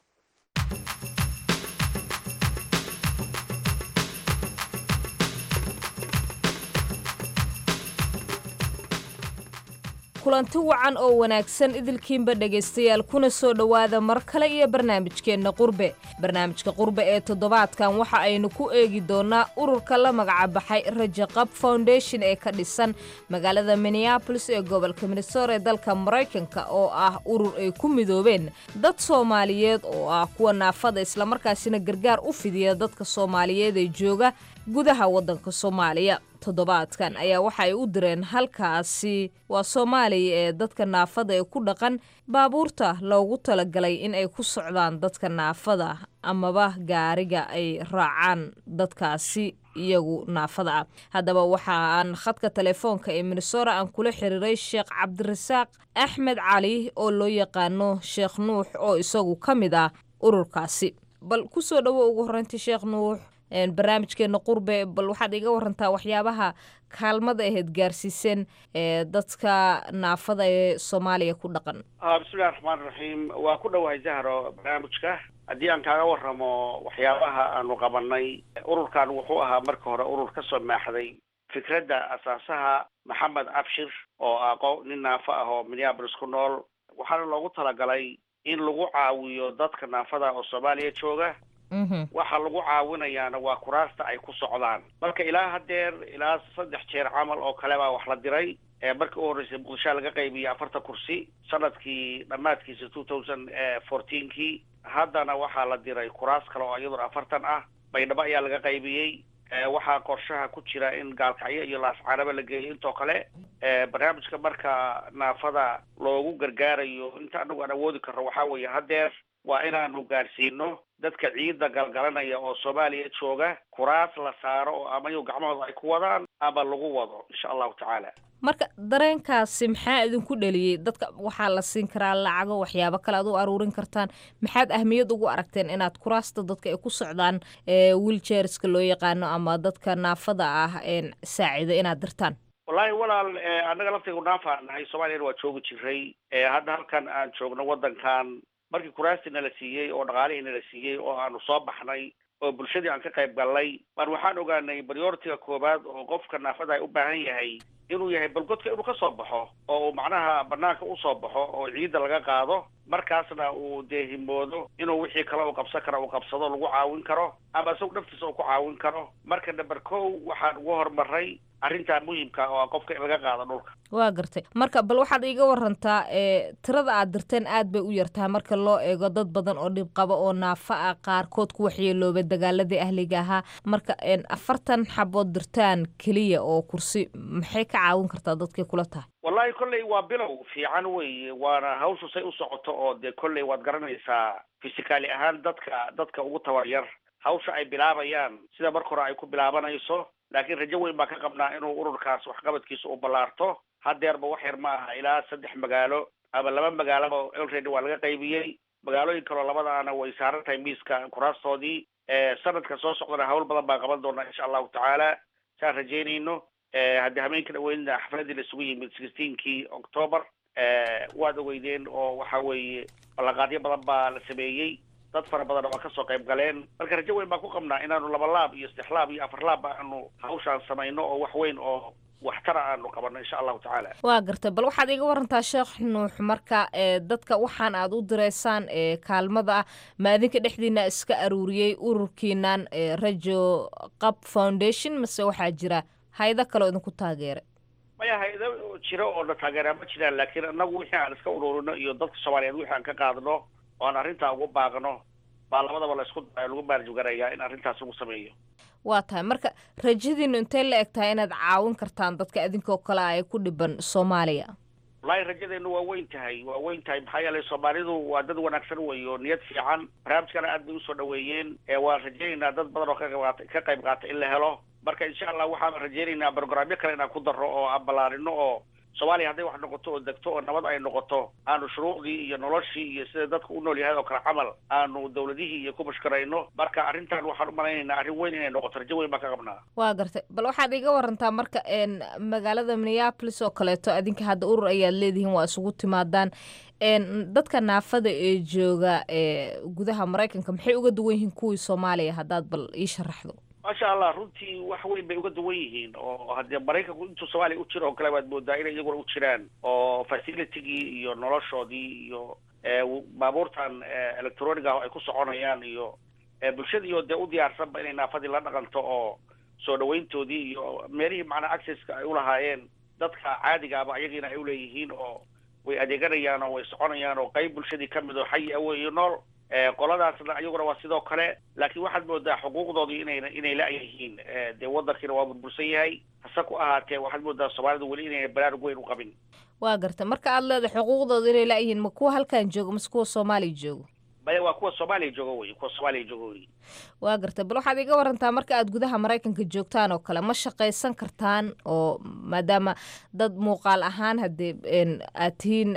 kulanti wacan oo wanaagsan idilkiinba dhegaystayaal kuna soo dhowaada mar kale iyo barnaamijkeenna qurbe barnaamijka qurbe ee toddobaadkan waxa aynu ku eegi doonaa ururka la magacabaxay Rajaqab Foundation ee ka dhisan magaalada Minneapolis ee gobolka Minnesota ee dalka Mareykanka oo ah urur ay ku midoobeen dad Soomaaliyeed oo ah kuwa naafada isla markaasina gargaar u fidiya dadka Soomaaliyeed ee jooga gudaha waddanka Soomaaliya toddobaadkan ayaa waxa ay u direen halkaasi waa Soomaaliya ee dadka naafada ee ku dhaqan baabuurta loogu talagalay in ay ku socdaan dadka naafada amaba gaariga ay raacaan dadkaasi iyagu naafada ah haddaba waxa aan khadka telefoonka ee Minnesota aan kula xiriiray Sheekh Cabdirasaaq Axmed Cali oo loo yaqaano Sheekh Nuux oo isagu ka mid ah ururkaasi bal ku soo dhawo ugu horeyntii Sheekh Nuux barnaamijkeena qurbe bal waxaad iga warantaa waxyaabaha kaalmada ahayd gaarsiisan ee dadka naafada ee Soomaaliya ku dhaqan bismillaahir rahmaanir rahiim waa ku dhawahay Zahro barnaamijka haddii aan kaaga warramo waxyaabaha aanu qabanay ururkan wuxuu ahaa marka hore urur ka soo maaxday fikradda asaasaha Maxamed Abshir oo ah nin naafo ah oo Minneapolis ku nool waxaana loogu talagalay in lagu caawiyo dadka naafada oo Soomaaliya jooga waxa lagu caawinayaana waa kuraasta ay ku socdaan marka ilaa hadeer ilaa saddex jeer camal oo kale baa wax la diray ee markii u horeysay bulshada laga qaybiyay afartan kursi sanadkii dhammaadkiisa two thousand fourteen-kii haddana waxaa la diray kuraas kale oo iyaduna afartan ah baydhabo ayaa laga qaybiyey waxaa qorshaha ku jira in gaalkacyo iyo laascaanaba la geeyo intoo kale barnaamijka marka naafada loogu gargaarayo inta anagu aan awoodi karno waxaa weeye hadeer waa inaanu gaarsiino dadka ciidda galgalanaya oo Soomaaliya jooga kuraas la saaro oo ama iyagu gacmahooda ay ku wadaan ama lagu wado insha allahu tacaala marka dareenkaasi maxaa idinku dhaliyey dadka waxaa la siin karaa lacago waxyaabo kale aad u aruurin kartaan maxaad ahmiyad ugu aragteen inaad kuraasta dadka ay ku socdaan wheelchairska loo yaqaano ama dadka naafada ah saacida inaad dirtaan wallaahi walaal annaga laftaygu naafaa nahay Soomaaliyana waa joogi jiray hadda halkan aan joogno waddankan markii kuraastina la siiyey oo dhaqaalihiina la siiyey oo aanu soo baxnay oo bulshadii aan ka qayb galnay baan waxaan ogaanay priority-ga koowaad oo qofka naafada ay u baahan yahay inuu yahay balgodka inuu ka soo baxo oo uu macnaha banaanka u soo baxo oo ciidda laga qaado markaasna uu dee himoodo inuu wixii kale uu qabsan karo uu qabsado lagu caawin karo ama isagu naftiisa uu ku caawin karo. Marka number kow waxaan ugu hormaray arrintaa muhiimka oo qofka in laga qaado dhulka. waa gartay marka bal waxaad iiga warantaa ee tirada aad dirteen aad bay u yartahay marka loo eego dad badan oo dhib qaba oo naafa ah qaarkood ku waxyeelooba dagaaladii ahliga ahaa marka een afartan xabood dirtaan keliya oo kursi maxay ka caawin kartaa dadkii kula tahay wallahi kolley waa bilow fiican weeye waana hawshu say u socoto oo dee kolley waad garanaysaa fisikaali ahaan dadka dadka ugu tabar yar hawsha ay bilaabayaan sida marka hore ay ku bilaabanayso laakiin rajo weyn baa ka qabnaa inuu ururkaas waxqabadkiisa u ballaarto haddeerba wax yar ma aha ilaa saddex magaalo ama laba magaaloba already waa laga qaybiyey magaalooyin kaloo labadaana way saaran tahay miiska kuraastoodii sanadka soo socdana hawl badan baan qaban doonaa insha allahu tacaala saan rajeynayno haddii habeenka dhaweynna xafladii la isugu yimid sixteenkii october waad ogeydeen oo waxa weeye ballanqaadyo badan baa la sameeyey dad fara badan oo ka soo qayb galeen marka rajo weyn baan ku qabnaa inaanu laba laab iyo saddex laab iyo afar laab aanu hawshaan samayno oo wax weyn oo waxtara aanu qabanno insha allahu tacaala waa gartay bal waxaad iga warantaa sheekh nuux marka ee dadka waxaan aad u direysaan ee kaalmada ah ma idinka dhexdiina iska aruuriyey ururkiinan ee rajo qab foundation mase waxaa jira hay'ado kale oo idinku taageeray maya hay'ado jiro oo na taageeraa ma jiraan laakiin annagu wixii aan iska ururino iyo dadka soomaaliyeed wixii aan ka qaadno oo aan arrintaa ugu baaqno baa labadaba la isku dayo lagu baarjugarayaa in arrintaas lagu sameeyo waa tahay marka rajadiinu intay la eg tahay inaad caawin kartaan dadka idinkoo kale ay ku dhiban soomaaliya wallahi rajadeennu waa weyn tahay waa weyn tahay maxaa yeelay soomaalidu waa dad wanaagsan wey oo niyad fiican barnaamijkana aad bay usoo dhaweeyeen waan rajaynaynaa dad badan oo ka qayb ka qayb qaata in la helo marka insha allah waxaan rajaynaynaa barnaamijyo kale inaan ku darro oo aan ballaarino oo soomaaliya hadday wax noqoto oo degto oo nabad ay noqoto aanu shuruucdii iyo noloshii iyo sida dadku u nool yahay oo kale camal aanu dawladihii iyo ku bashkarayno marka arrintan waxaan u malaynaynaa arrin weyn inay noqoto rajo weyn baan ka qabnaa waa gartay bal waxaad iga warantaa marka een magaalada minneapolis oo kaleeto adinka hadda urur ayaad leedihiin waa isugu timaadaan een dadka naafada ee jooga ee gudaha maraykanka maxay uga duwan yihiin kuwii soomaaliya haddaad bal ii sharaxdo maasha allah runtii wax weyn bay uga duwan yihiin oo haddii maraykanku intuu soomaaliya u jiro oo kale waad moodaa inay iyaguna u jiraan oo facilitigii iyo noloshoodii iyo baabuurtan electronic ah oo ay ku soconayaan iyo bulshadii oo dee u diyaarsanba inay naafadii la dhaqanto oo soo dhaweyntoodii iyo meelihii macnaa accesska ay ulahaayeen dadka caadigaaba ayagiina ay uleeyihiin oo way adeeganayaan oo way soconayaan oo qayb bulshadii ka mid oo xayi aweeyo nool qoladaasna iyaguna waa sidoo kale laakiin waxaad moodaa xuquuqdoodii inay inay la-yihiin dee waddankiina waa burbursan yahay hase ku ahaatee waxaad moodaa soomaalidu weli inayna baraarug weyn u qabin waa garta marka aad leedahay xuquuqdooda inay la-yihiin ma kuwa halkan joogo mase kuwa soomaaliya joogo maya waa kuwa soomaaliya joogo wey kuwa soomaaliya joogo wey waa garta bal waxaad iga warantaa marka aad gudaha maraykanka joogtaan oo kale ma shaqaysan kartaan oo maadaama dad muuqaal ahaan haddee aad tihiin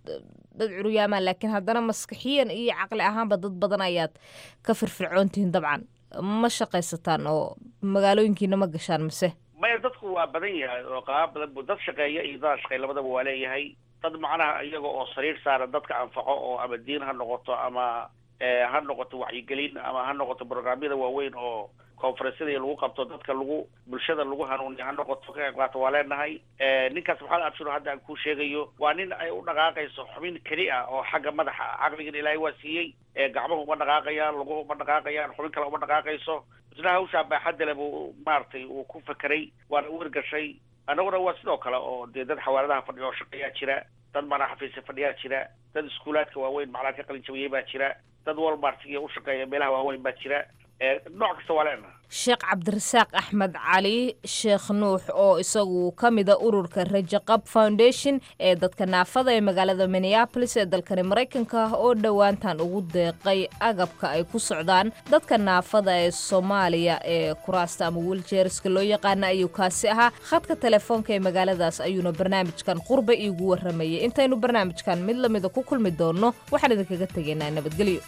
dad curyaamaan laakiin haddana maskaxiyan iyo caqli ahaanba dad badan ayaad ka firfircoon tihiin dabcan ma shaqaysataan oo magaalooyinkiina ma gashaan mise maya dadku waa badan yahay oo qaab badan bu dad shaqeeya iyo dad shaqeey labadaba waa leeyahay dad macnaha iyaga oo sariir saara dadka anfaco oo ama diin ha noqoto ama ha noqoto wacyigelin ama ha noqoto brograamyada waaweyn oo conferenceada lagu qabto dadka lagu bulshada lagu hanuuniyo ha noqoto ka qayb qaato waa leenahay ninkaas maxamed abshiro hadda aan kuu sheegayo waa nin ay u dhaqaaqayso xubin keli ah oo xagga madaxa caqligan ilaahay waa siiyey gacmuhu uma dhaqaaqayaan luguhu uma dhaqaaqayaan xubin kale uma dhaqaaqayso isna hawshaa baaxadda leh buu maaragtay uu ku fekeray waana u ergashay annaguna waa sidoo kale oo dee dad xawaaladaha fadhiya oo shaqeeyaa jira dad macnaa xafiisya fadhiyaa jira dad iskuulaadka waaweyn macnaa ka qalin jabiyey baa jira dad walmartiga u shaqeeya meelaha waaweyn baa jira nooc kasta waa leenaha sheekh cabdirasaaq axmed cali sheekh nuux oo isagu ka mida ururka rajo qab foundation ee dadka naafada ee magaalada minneapolis ee dalkani maraykanka oo dhowaantan ugu deeqay agabka ay ku socdaan dadka naafada ee soomaaliya ee kuraasta ama wiljeerska loo yaqaana ayuu kaasi ahaa khadka telefoonka ee magaaladaas ayuuna barnaamijkan qurba iigu waramayay intaynu barnaamijkan mid lamida ku kulmi doonno waxaan idinkaga tegaynaa nabadgelyo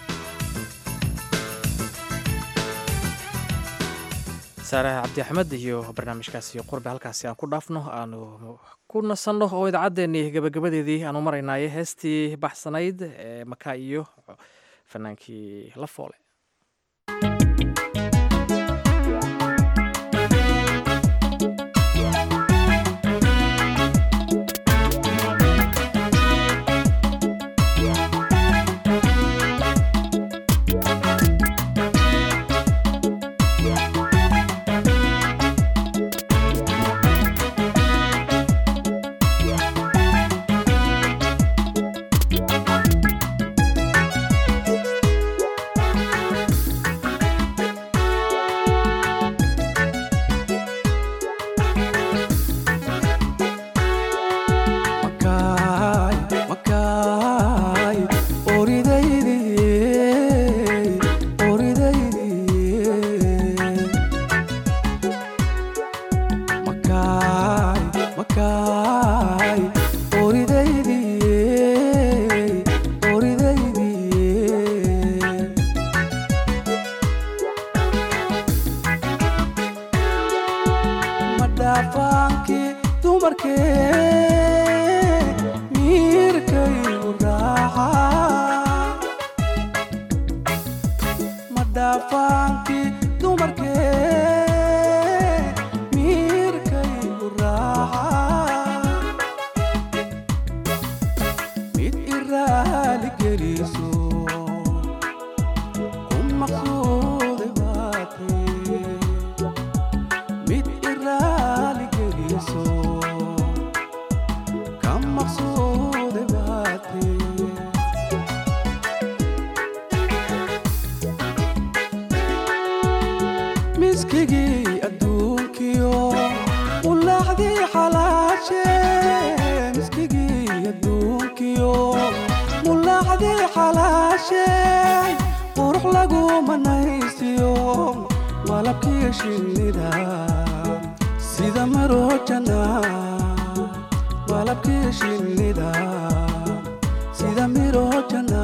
saaraha cabdi axmed iyo barnaamijkaasi qurbe halkaasi aan ku dhaafno aanu ku nasanno oo idaacaddeenii gabagabadeedii aanu maraynaaye heestii baxsanayd ee makaa iyo fanaankii la foole madhaafankii dumarkee miirkaygu raaca madhaafankii dumarkee miirkaygu raaca mid iraali geliso ku maqsuuday baatee mid iraali geliso ka maqsuuday baatee miskigii adduunkiyo ulaacdii xalaashe miskigii adduunkiyo ulaacdii xalaashe qurux lagu manaysiyo malabkii shinnida sida marojana malabkii shinnida sida mirojana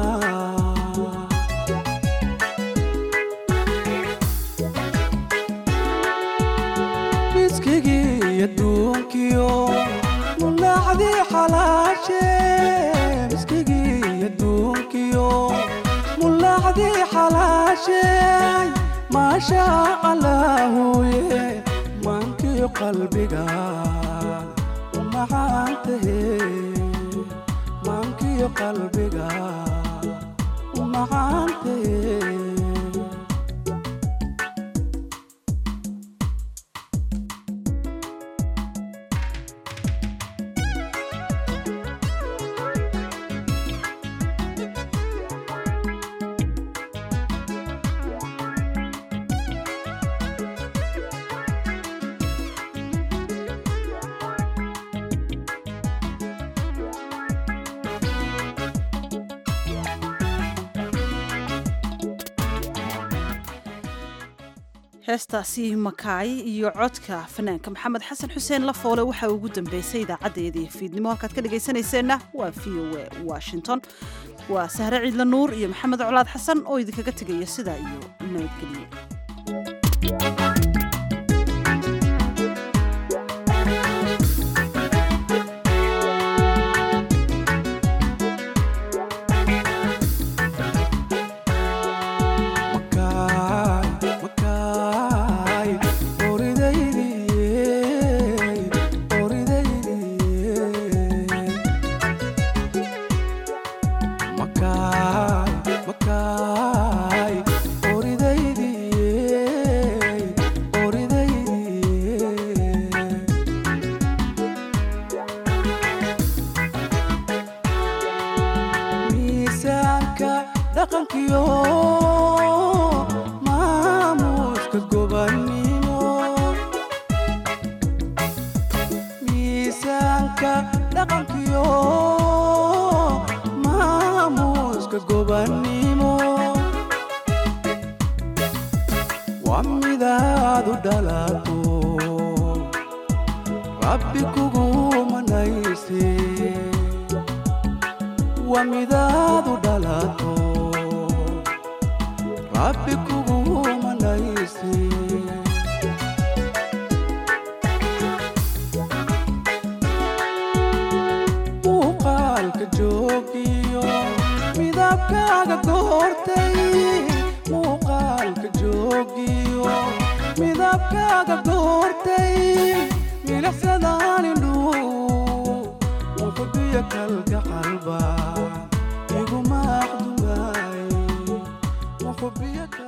miskigii adduunkiyo mulaacdii xalaashe miskigii adduunkiyo mulaacdii xalaashe maasha allaahuye maankiyo qalbiga u macaantahe maankiyo qalbiga u macaantahe heestaasi makaay iyo codka fanaanka maxamed xasan xuseen lafoole waxaa ugu dambeysay idaacadeedii fiidnimo halkaad ka dhegaysanayseena waa v o a washington waa sahre ciidla nuur iyo maxamed colaad xasan oo idinkaga tegaya sidaa iyo nabadgelyo midabkaaga goortay milicsadaan indhuu wuxubiya kalga qalba iguma aqdumaay wuxubiya